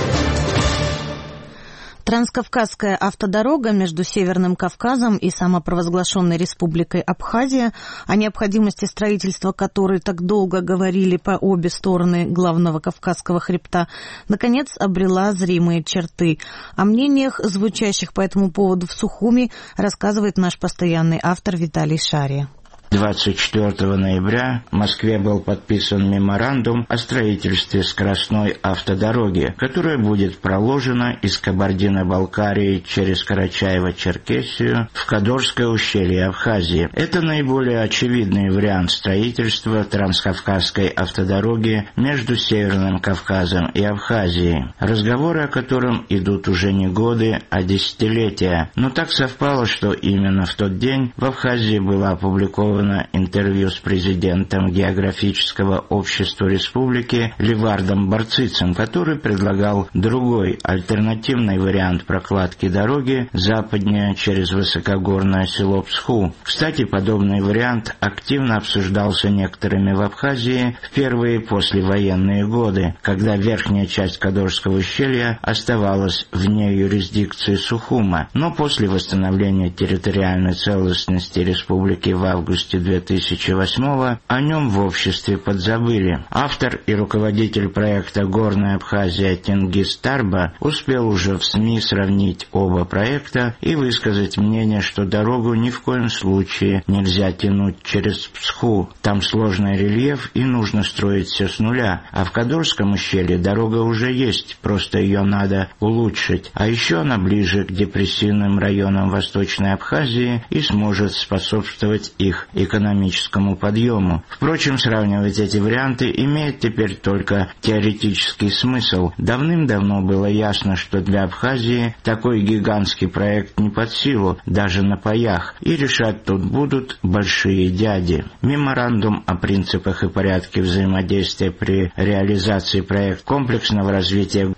Speaker 1: Транскавказская автодорога между Северным Кавказом и самопровозглашенной Республикой Абхазия, о необходимости строительства которой так долго говорили по обе стороны главного Кавказского хребта, наконец обрела зримые черты. О мнениях, звучащих по этому поводу в Сухуми, рассказывает наш постоянный автор Виталий Шария.
Speaker 11: двадцать четвёртого ноября в Москве был подписан меморандум о строительстве скоростной автодороги, которая будет проложена из Кабардино-Балкарии через Карачаево-Черкесию в Кадорское ущелье Абхазии. Это наиболее очевидный вариант строительства транскавказской автодороги между Северным Кавказом и Абхазией, разговоры о котором идут уже не годы, а десятилетия. Но так совпало, что именно в тот день в Абхазии была опубликована интервью с президентом Географического общества республики Левардом Барцицем, который предлагал другой, альтернативный вариант прокладки дороги западнее через высокогорное село Псху. Кстати, подобный вариант активно обсуждался некоторыми в Абхазии в первые послевоенные годы, когда верхняя часть Кадорского ущелья оставалась вне юрисдикции Сухума, но после восстановления территориальной целостности республики в августе две тысячи восьмого о нем в обществе подзабыли. Автор и руководитель проекта «Горная Абхазия» Тенгиз Тарба успел уже в СМИ сравнить оба проекта и высказать мнение, что дорогу ни в коем случае нельзя тянуть через Псху. Там сложный рельеф и нужно строить все с нуля, а в Кадорском ущелье дорога уже есть, просто ее надо улучшить. А еще она ближе к депрессивным районам Восточной Абхазии и сможет способствовать их экономическому подъему. Впрочем, сравнивать эти варианты имеет теперь только теоретический смысл. Давным-давно было ясно, что для Абхазии такой гигантский проект не под силу, даже на паях, и решать тут будут большие дяди. Меморандум о принципах и порядке взаимодействия при реализации проекта комплексного развития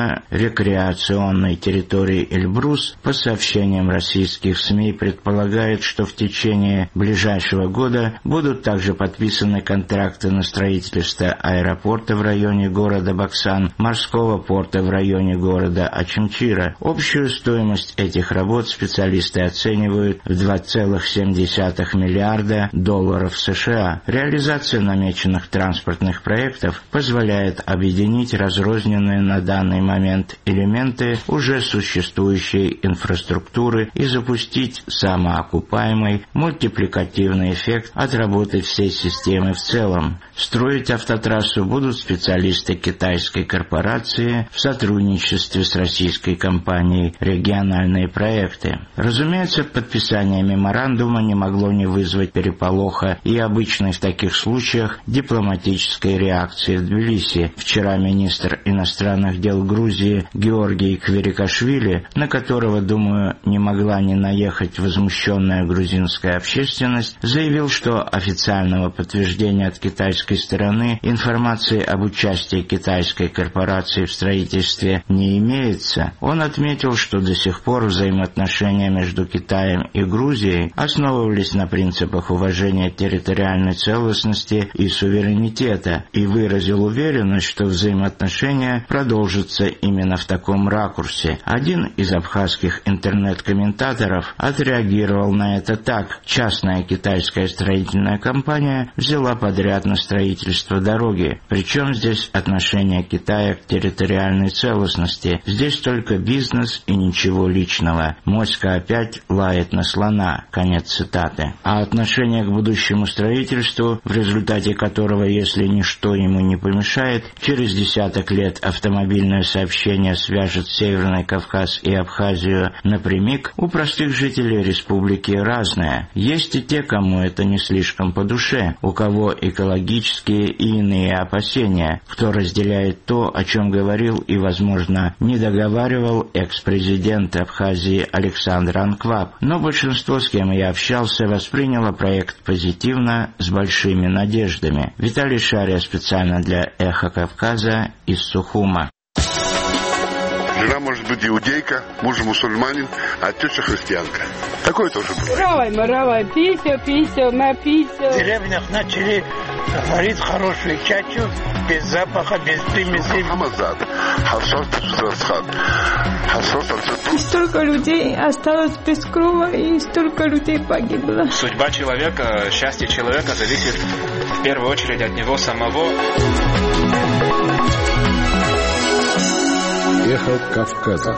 Speaker 11: горно-рекреационной территории Эльбрус, по сообщениям российских СМИ, предполагает, что в течение ближайшего года будут также подписаны контракты на строительство аэропорта в районе города Баксан, морского порта в районе города Ачимчира. Общую стоимость этих работ специалисты оценивают в два целых семь десятых миллиарда долларов США. Реализация намеченных транспортных проектов позволяет объединить разрозненные на данный момент элементы уже существующей инфраструктуры и запустить самоокупаемый мультипликативный эффект от работы всей системы в целом. Строить автотрассу будут специалисты китайской корпорации в сотрудничестве с российской компанией «Региональные проекты». Разумеется, подписание меморандума не могло не вызвать переполоха и обычной в таких случаях дипломатической реакции в Тбилиси. Вчера министр иностранных дел Грузии Георгий Кверикашвили, на которого, думаю, не могла не наехать возмущенная грузинская общественность, заявил, что официального подтверждения от китайской стороны информации об участии китайской корпорации в строительстве не имеется. Он отметил, что до сих пор взаимоотношения между Китаем и Грузией основывались на принципах уважения территориальной целостности и суверенитета, и выразил уверенность, что взаимоотношения продолжатся именно в таком ракурсе. Один из абхазских интернет-комментаторов отреагировал на это так: частная китайская китайская строительная компания взяла подряд на строительство дороги. Причем здесь отношение Китая к территориальной целостности? Здесь только бизнес и ничего личного. Моська опять лает на слона. Конец цитаты. А отношение к будущему строительству, в результате которого, если ничто ему не помешает, через десяток лет автомобильное сообщение свяжет Северный Кавказ и Абхазию напрямик, у простых жителей республики разное. Есть и те, кому это не слишком по душе, у кого экологические и иные опасения, кто разделяет то, о чем говорил и, возможно, не договаривал экс-президент Абхазии Александр Анкваб. Но большинство, с кем я общался, восприняло проект позитивно, с большими надеждами. Виталий Шария специально для «Эхо Кавказа» из Сухума.
Speaker 12: Жена может быть иудейка, муж мусульманин, а теща христианка. Такое тоже бывает.
Speaker 13: Равай, маравай, пися, пися, напися.
Speaker 14: В деревнях начали варить хорошую чачу, без запаха, без примесей.
Speaker 12: Хамазад, хасот, засхат, хасот,
Speaker 13: и столько людей осталось без крова, и столько людей погибло.
Speaker 15: Судьба человека, счастье человека зависит в первую очередь от него самого.
Speaker 8: Эхо Кавказа.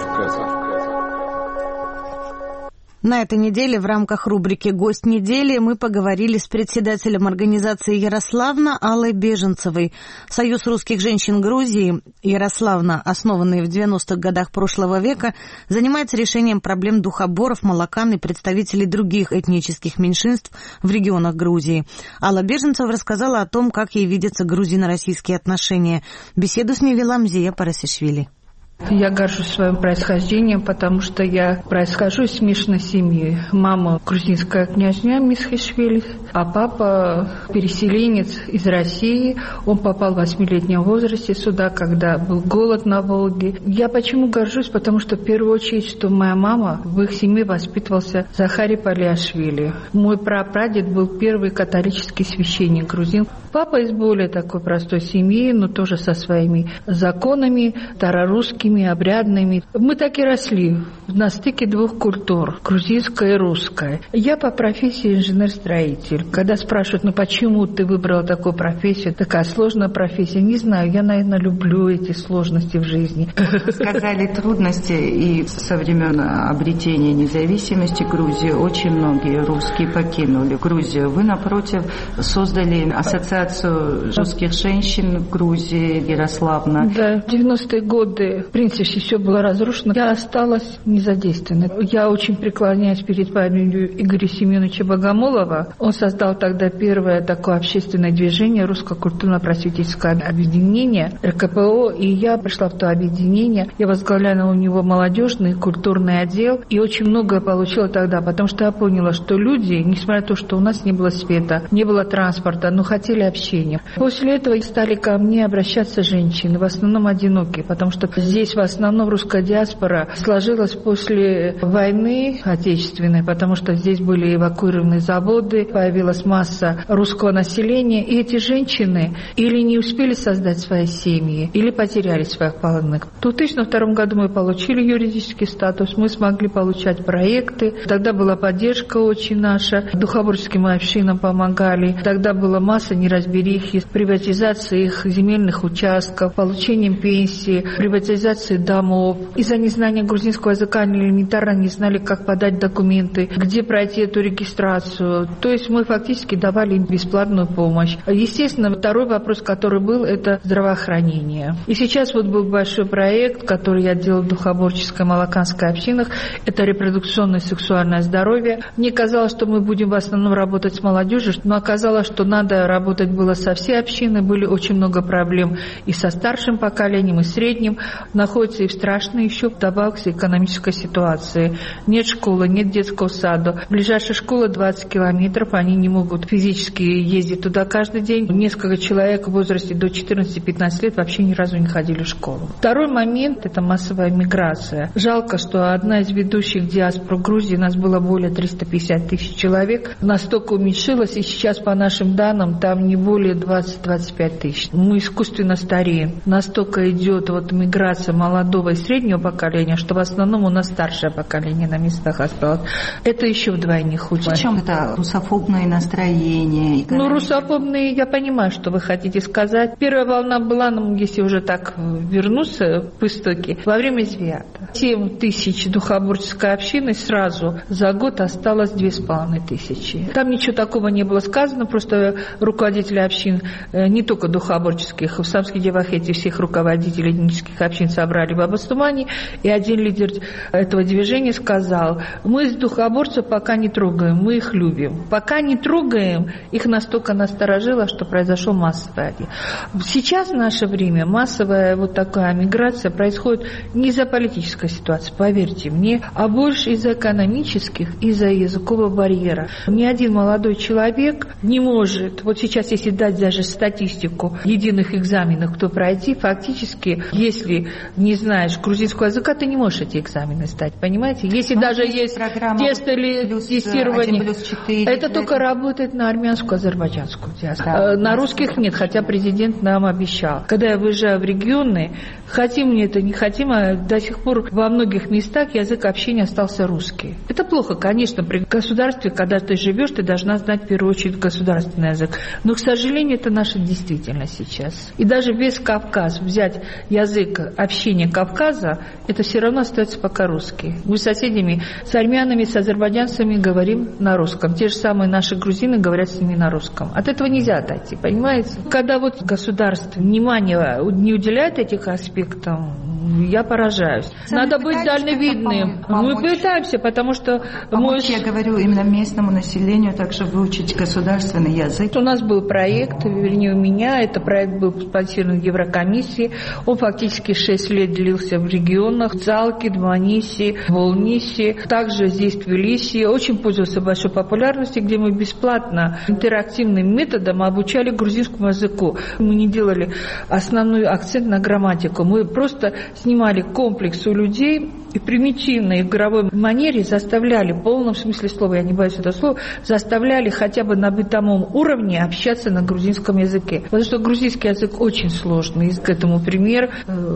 Speaker 1: На этой неделе в рамках рубрики «Гость недели» мы поговорили с председателем организации «Ярославна» Аллой Беженцевой. Союз русских женщин Грузии «Ярославна», основанный в девяностых годах прошлого века, занимается решением проблем духоборов, молокан и представителей других этнических меньшинств в регионах Грузии. Алла Беженцева рассказала о том, как ей видятся грузино-российские отношения. Беседу с ней вела Мзия Парасишвили.
Speaker 13: Я горжусь своим происхождением, потому что я происхожу из смешанной семьи. Мама грузинская княжня Мисхишвили, а папа переселенец из России. Он попал в восьмилетнем возрасте сюда, когда был голод на Волге. Я почему горжусь? Потому что в первую очередь, что моя мама, в их семье воспитывался Захарий Палиашвили. Мой прапрадед был первый католический священник грузин. Папа из более такой простой семьи, но тоже со своими законами, старорусскими, обрядными. Мы так и росли на стыке двух культур, грузинская и русская. Я по профессии инженер-строитель. Когда спрашивают, ну почему ты выбрала такую профессию, такая сложная профессия, не знаю, я, наверное, люблю эти сложности в жизни.
Speaker 16: Вы сказали, трудности, и со времен обретения независимости Грузии очень многие русские покинули Грузию. Вы, напротив, создали ассоциацию русских женщин в Грузии, Ярославна.
Speaker 13: Да, в девяностые годы в принципе, все было разрушено. Я осталась незадействованной. Я очень преклоняюсь перед памятью Игоря Семеновича Богомолова. Он создал тогда первое такое общественное движение, Русское культурно-просветительское объединение, эр ка пэ о, и я пришла в то объединение. Я возглавляла у него молодежный культурный отдел, и очень многое получила тогда, потому что я поняла, что люди, несмотря на то, что у нас не было света, не было транспорта, но хотели общения. После этого стали ко мне обращаться женщины, в основном одинокие, потому что здесь в основном русская диаспора сложилась после войны отечественной, потому что здесь были эвакуированы заводы, появилась масса русского населения, и эти женщины или не успели создать свои семьи, или потеряли своих полонных. В две тысячи втором году мы получили юридический статус, мы смогли получать проекты, тогда была поддержка очень наша, духоборским общинам помогали, тогда была масса неразберихи, приватизации их земельных участков, получением пенсии, приватизации домов. Из-за незнания грузинского языка они элементарно не знали, как подать документы, где пройти эту регистрацию. То есть мы фактически давали им бесплатную помощь. Естественно, второй вопрос, который был, это здравоохранение. И сейчас вот был большой проект, который я делала в Духоборческой молоканской общинах. Это репродукционное и сексуальное здоровье. Мне казалось, что мы будем в основном работать с молодежью, но оказалось, что надо работать было со всей общиной. Были очень много проблем и со старшим поколением, и средним. Находятся и в страшной еще вдобавок с экономической ситуации. Нет школы, нет детского сада. Ближайшая школа двадцать километров, они не могут физически ездить туда каждый день. Несколько человек в возрасте до четырнадцати-пятнадцати лет вообще ни разу не ходили в школу. Второй момент – это массовая миграция. Жалко, что одна из ведущих диаспор Грузии, нас было более триста пятьдесят тысяч человек, настолько уменьшилась, и сейчас, по нашим данным, там не более двадцать-двадцать пять тысяч. Мы искусственно стареем. Настолько идет вот миграция молодого и среднего поколения, что в основном у нас старшее поколение на местах осталось. Это еще вдвойне хуже.
Speaker 16: Причем это русофобное настроение?
Speaker 13: Ну, русофобные, я понимаю, что вы хотите сказать. Первая волна была, ну, если уже так вернуться в истоки, во время Звиата. семь тысяч духоборческой общины сразу за год осталось две с половиной тысячи. Там ничего такого не было сказано, просто руководители общин, не только духоборческих, в Самской Девахете всех руководителей этнических общин собрали в Абастумане, и один лидер этого движения сказал: мы с духоборцев пока не трогаем, мы их любим. Пока не трогаем, их настолько насторожило, что произошел массовый один. Сейчас в наше время массовая вот такая миграция происходит не из-за политической ситуации, поверьте мне, а больше из-за экономических, из-за языкового барьера. Ни один молодой человек не может, вот сейчас если дать даже статистику единых экзаменов, кто пройти, фактически, если не знаешь грузинского языка, ты не можешь эти экзамены сдать, понимаете? Если Но даже есть тесты тестирования, это только работает на армянскую, азербайджанскую диаспору. Да, на русских нет, хотя президент нам обещал. Когда я выезжаю в регионы, хотим мы это, не хотим, а до сих пор во многих местах язык общения остался русский. Это плохо, конечно, при государстве, когда ты живешь, ты должна знать в первую очередь государственный язык. Но, к сожалению, это наша действительность сейчас. И даже весь Кавказ, взять язык общения Кавказа, это все равно остается пока русский. Мы с соседями, с армянами, с азербайджанцами говорим на русском. Те же самые наши грузины говорят с ними на русском. От этого нельзя отойти, понимаете? Когда вот государство внимания не уделяет этих аспектам, я поражаюсь. Сами Надо быть дальновидным. Мы пытаемся, потому что...
Speaker 16: Помочь, мой... я говорю, именно местному населению также выучить государственный язык.
Speaker 13: У нас был проект, вернее у меня, это проект был спонсирован Еврокомиссией. Он фактически шесть лет длился в регионах. Цалки, Дманиси, Волниси, также здесь в Тбилиси. Очень пользовался большой популярностью, где мы бесплатно интерактивным методом обучали грузинскому языку. Мы не делали основной акцент на грамматику. Мы просто снимали комплекс у людей и примитивной игровой манере заставляли, в полном смысле слова, я не боюсь этого слова, заставляли хотя бы на бытовом уровне общаться на грузинском языке. Потому что грузинский язык очень сложный. К этому пример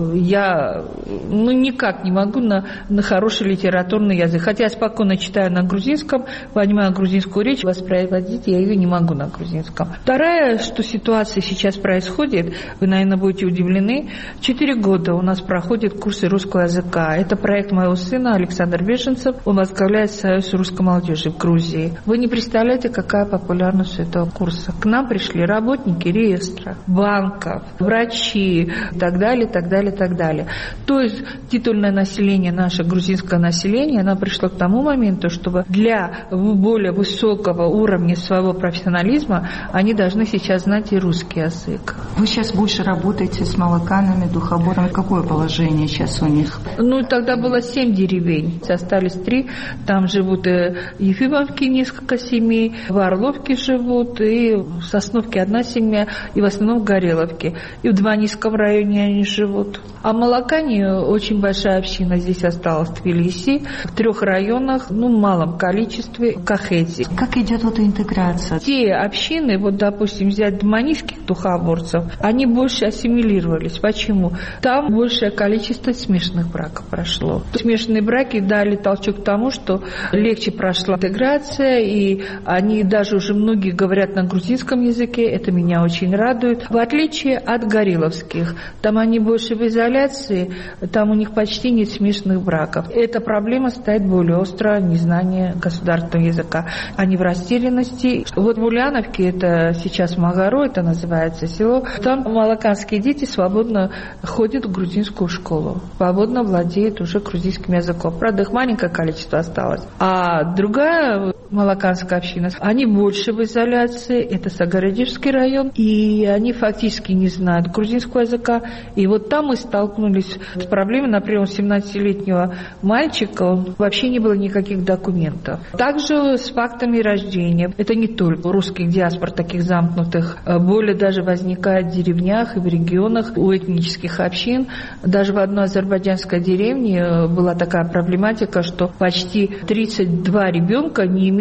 Speaker 13: я ну, никак не могу на, на хороший литературный язык. Хотя я спокойно читаю на грузинском, понимаю грузинскую речь, воспроизводить я ее не могу на грузинском. Вторая, что ситуация сейчас происходит, вы, наверное, будете удивлены, четыре года у нас проходят курсы русского языка. Это проект моего сына Александр Бешенцев. Он возглавляет Союз русской молодежи в Грузии. Вы не представляете, какая популярность этого курса. К нам пришли работники реестра, банков, врачи и так далее, так далее, так далее. То есть титульное население, наше грузинское население, оно пришло к тому моменту, чтобы для более высокого уровня своего профессионализма они должны сейчас знать и русский язык.
Speaker 16: Вы сейчас больше работаете с молоканами, духоборами. Какое положение сейчас у них?
Speaker 13: Ну, тогда было семь деревень, остались три. Там живут и Ефимовки несколько семей, в Орловке живут, и в Сосновке одна семья, и в основном в Гореловке. И в Дванийском районе они живут. А в Малакане очень большая община здесь осталась в Тбилиси, в трех районах, ну, в малом количестве, в Кахете.
Speaker 16: Как идет вот интеграция?
Speaker 13: Те общины, вот, допустим, взять дманийских духоборцев, они больше ассимилировались. Почему? Там большее количество смешанных браков прошло. Смешанные браки дали толчок к тому, что легче прошла интеграция, и они даже уже многие говорят на грузинском языке, это меня очень радует. В отличие от гореловских, там они больше в изоляции, там у них почти нет смешанных браков. Эта проблема стоит более остро, незнание государственного языка. Они в растерянности. Вот в Ульяновке, это сейчас Магаро, это называется село, там малаканские дети свободно ходят в грузинскую школу, свободно владеют уже грузинским языком. Правда, их маленькое количество осталось. А другая малаканская община, они больше в изоляции, это Сагарадишский район, и они фактически не знают грузинского языка. И вот там мы столкнулись с проблемой, например, у семнадцатилетнего мальчика вообще не было никаких документов. Также с фактами рождения. Это не только у русских диаспор, таких замкнутых, более даже возникает в деревнях и в регионах у этнических общин. Даже в одной азербайджанской деревне была такая проблематика, что почти тридцать два ребенка не имеют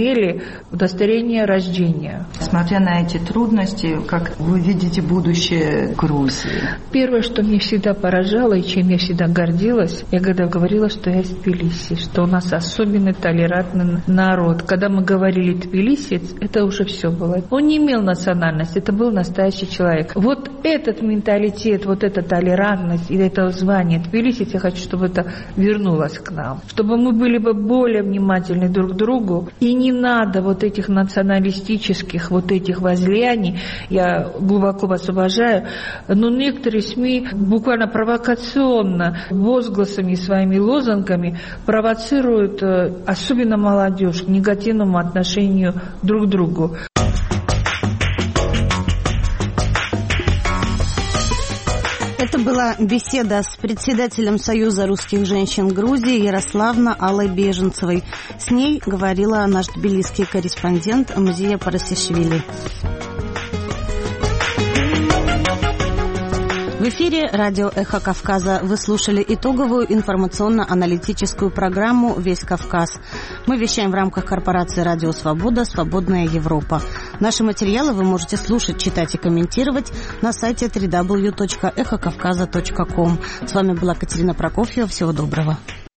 Speaker 13: имели удостоверение рождения.
Speaker 16: Смотря на эти трудности, как вы видите будущее Грузии?
Speaker 13: Первое, что мне всегда поражало и чем я всегда гордилась, я когда говорила, что я из Тбилиси, что у нас особенный толерантный народ. Когда мы говорили тбилисец, это уже все было. Он не имел национальности, это был настоящий человек. Вот этот менталитет, вот эта толерантность и это звание тбилисец, я хочу, чтобы это вернулось к нам. Чтобы мы были бы более внимательны друг к другу. И не надо вот этих националистических, вот этих возлияний. Я глубоко вас уважаю. Но некоторые СМИ буквально провокационно, возгласами и своими лозунгами провоцируют, особенно молодежь, к негативному отношению друг к другу.
Speaker 1: Это была беседа с председателем Союза русских женщин Грузии Ярославна Аллой Беженцевой. С ней говорила наш тбилисский корреспондент Мзия Парасишвили. В эфире радио «Эхо Кавказа». Вы слушали итоговую информационно-аналитическую программу «Весь Кавказ». Мы вещаем в рамках корпорации «Радио Свобода. Свободная Европа». Наши материалы вы можете слушать, читать и комментировать на сайте дабл ю дабл ю дабл ю точка эхо кавказа точка ком. С вами была Катерина Прокофьева. Всего доброго.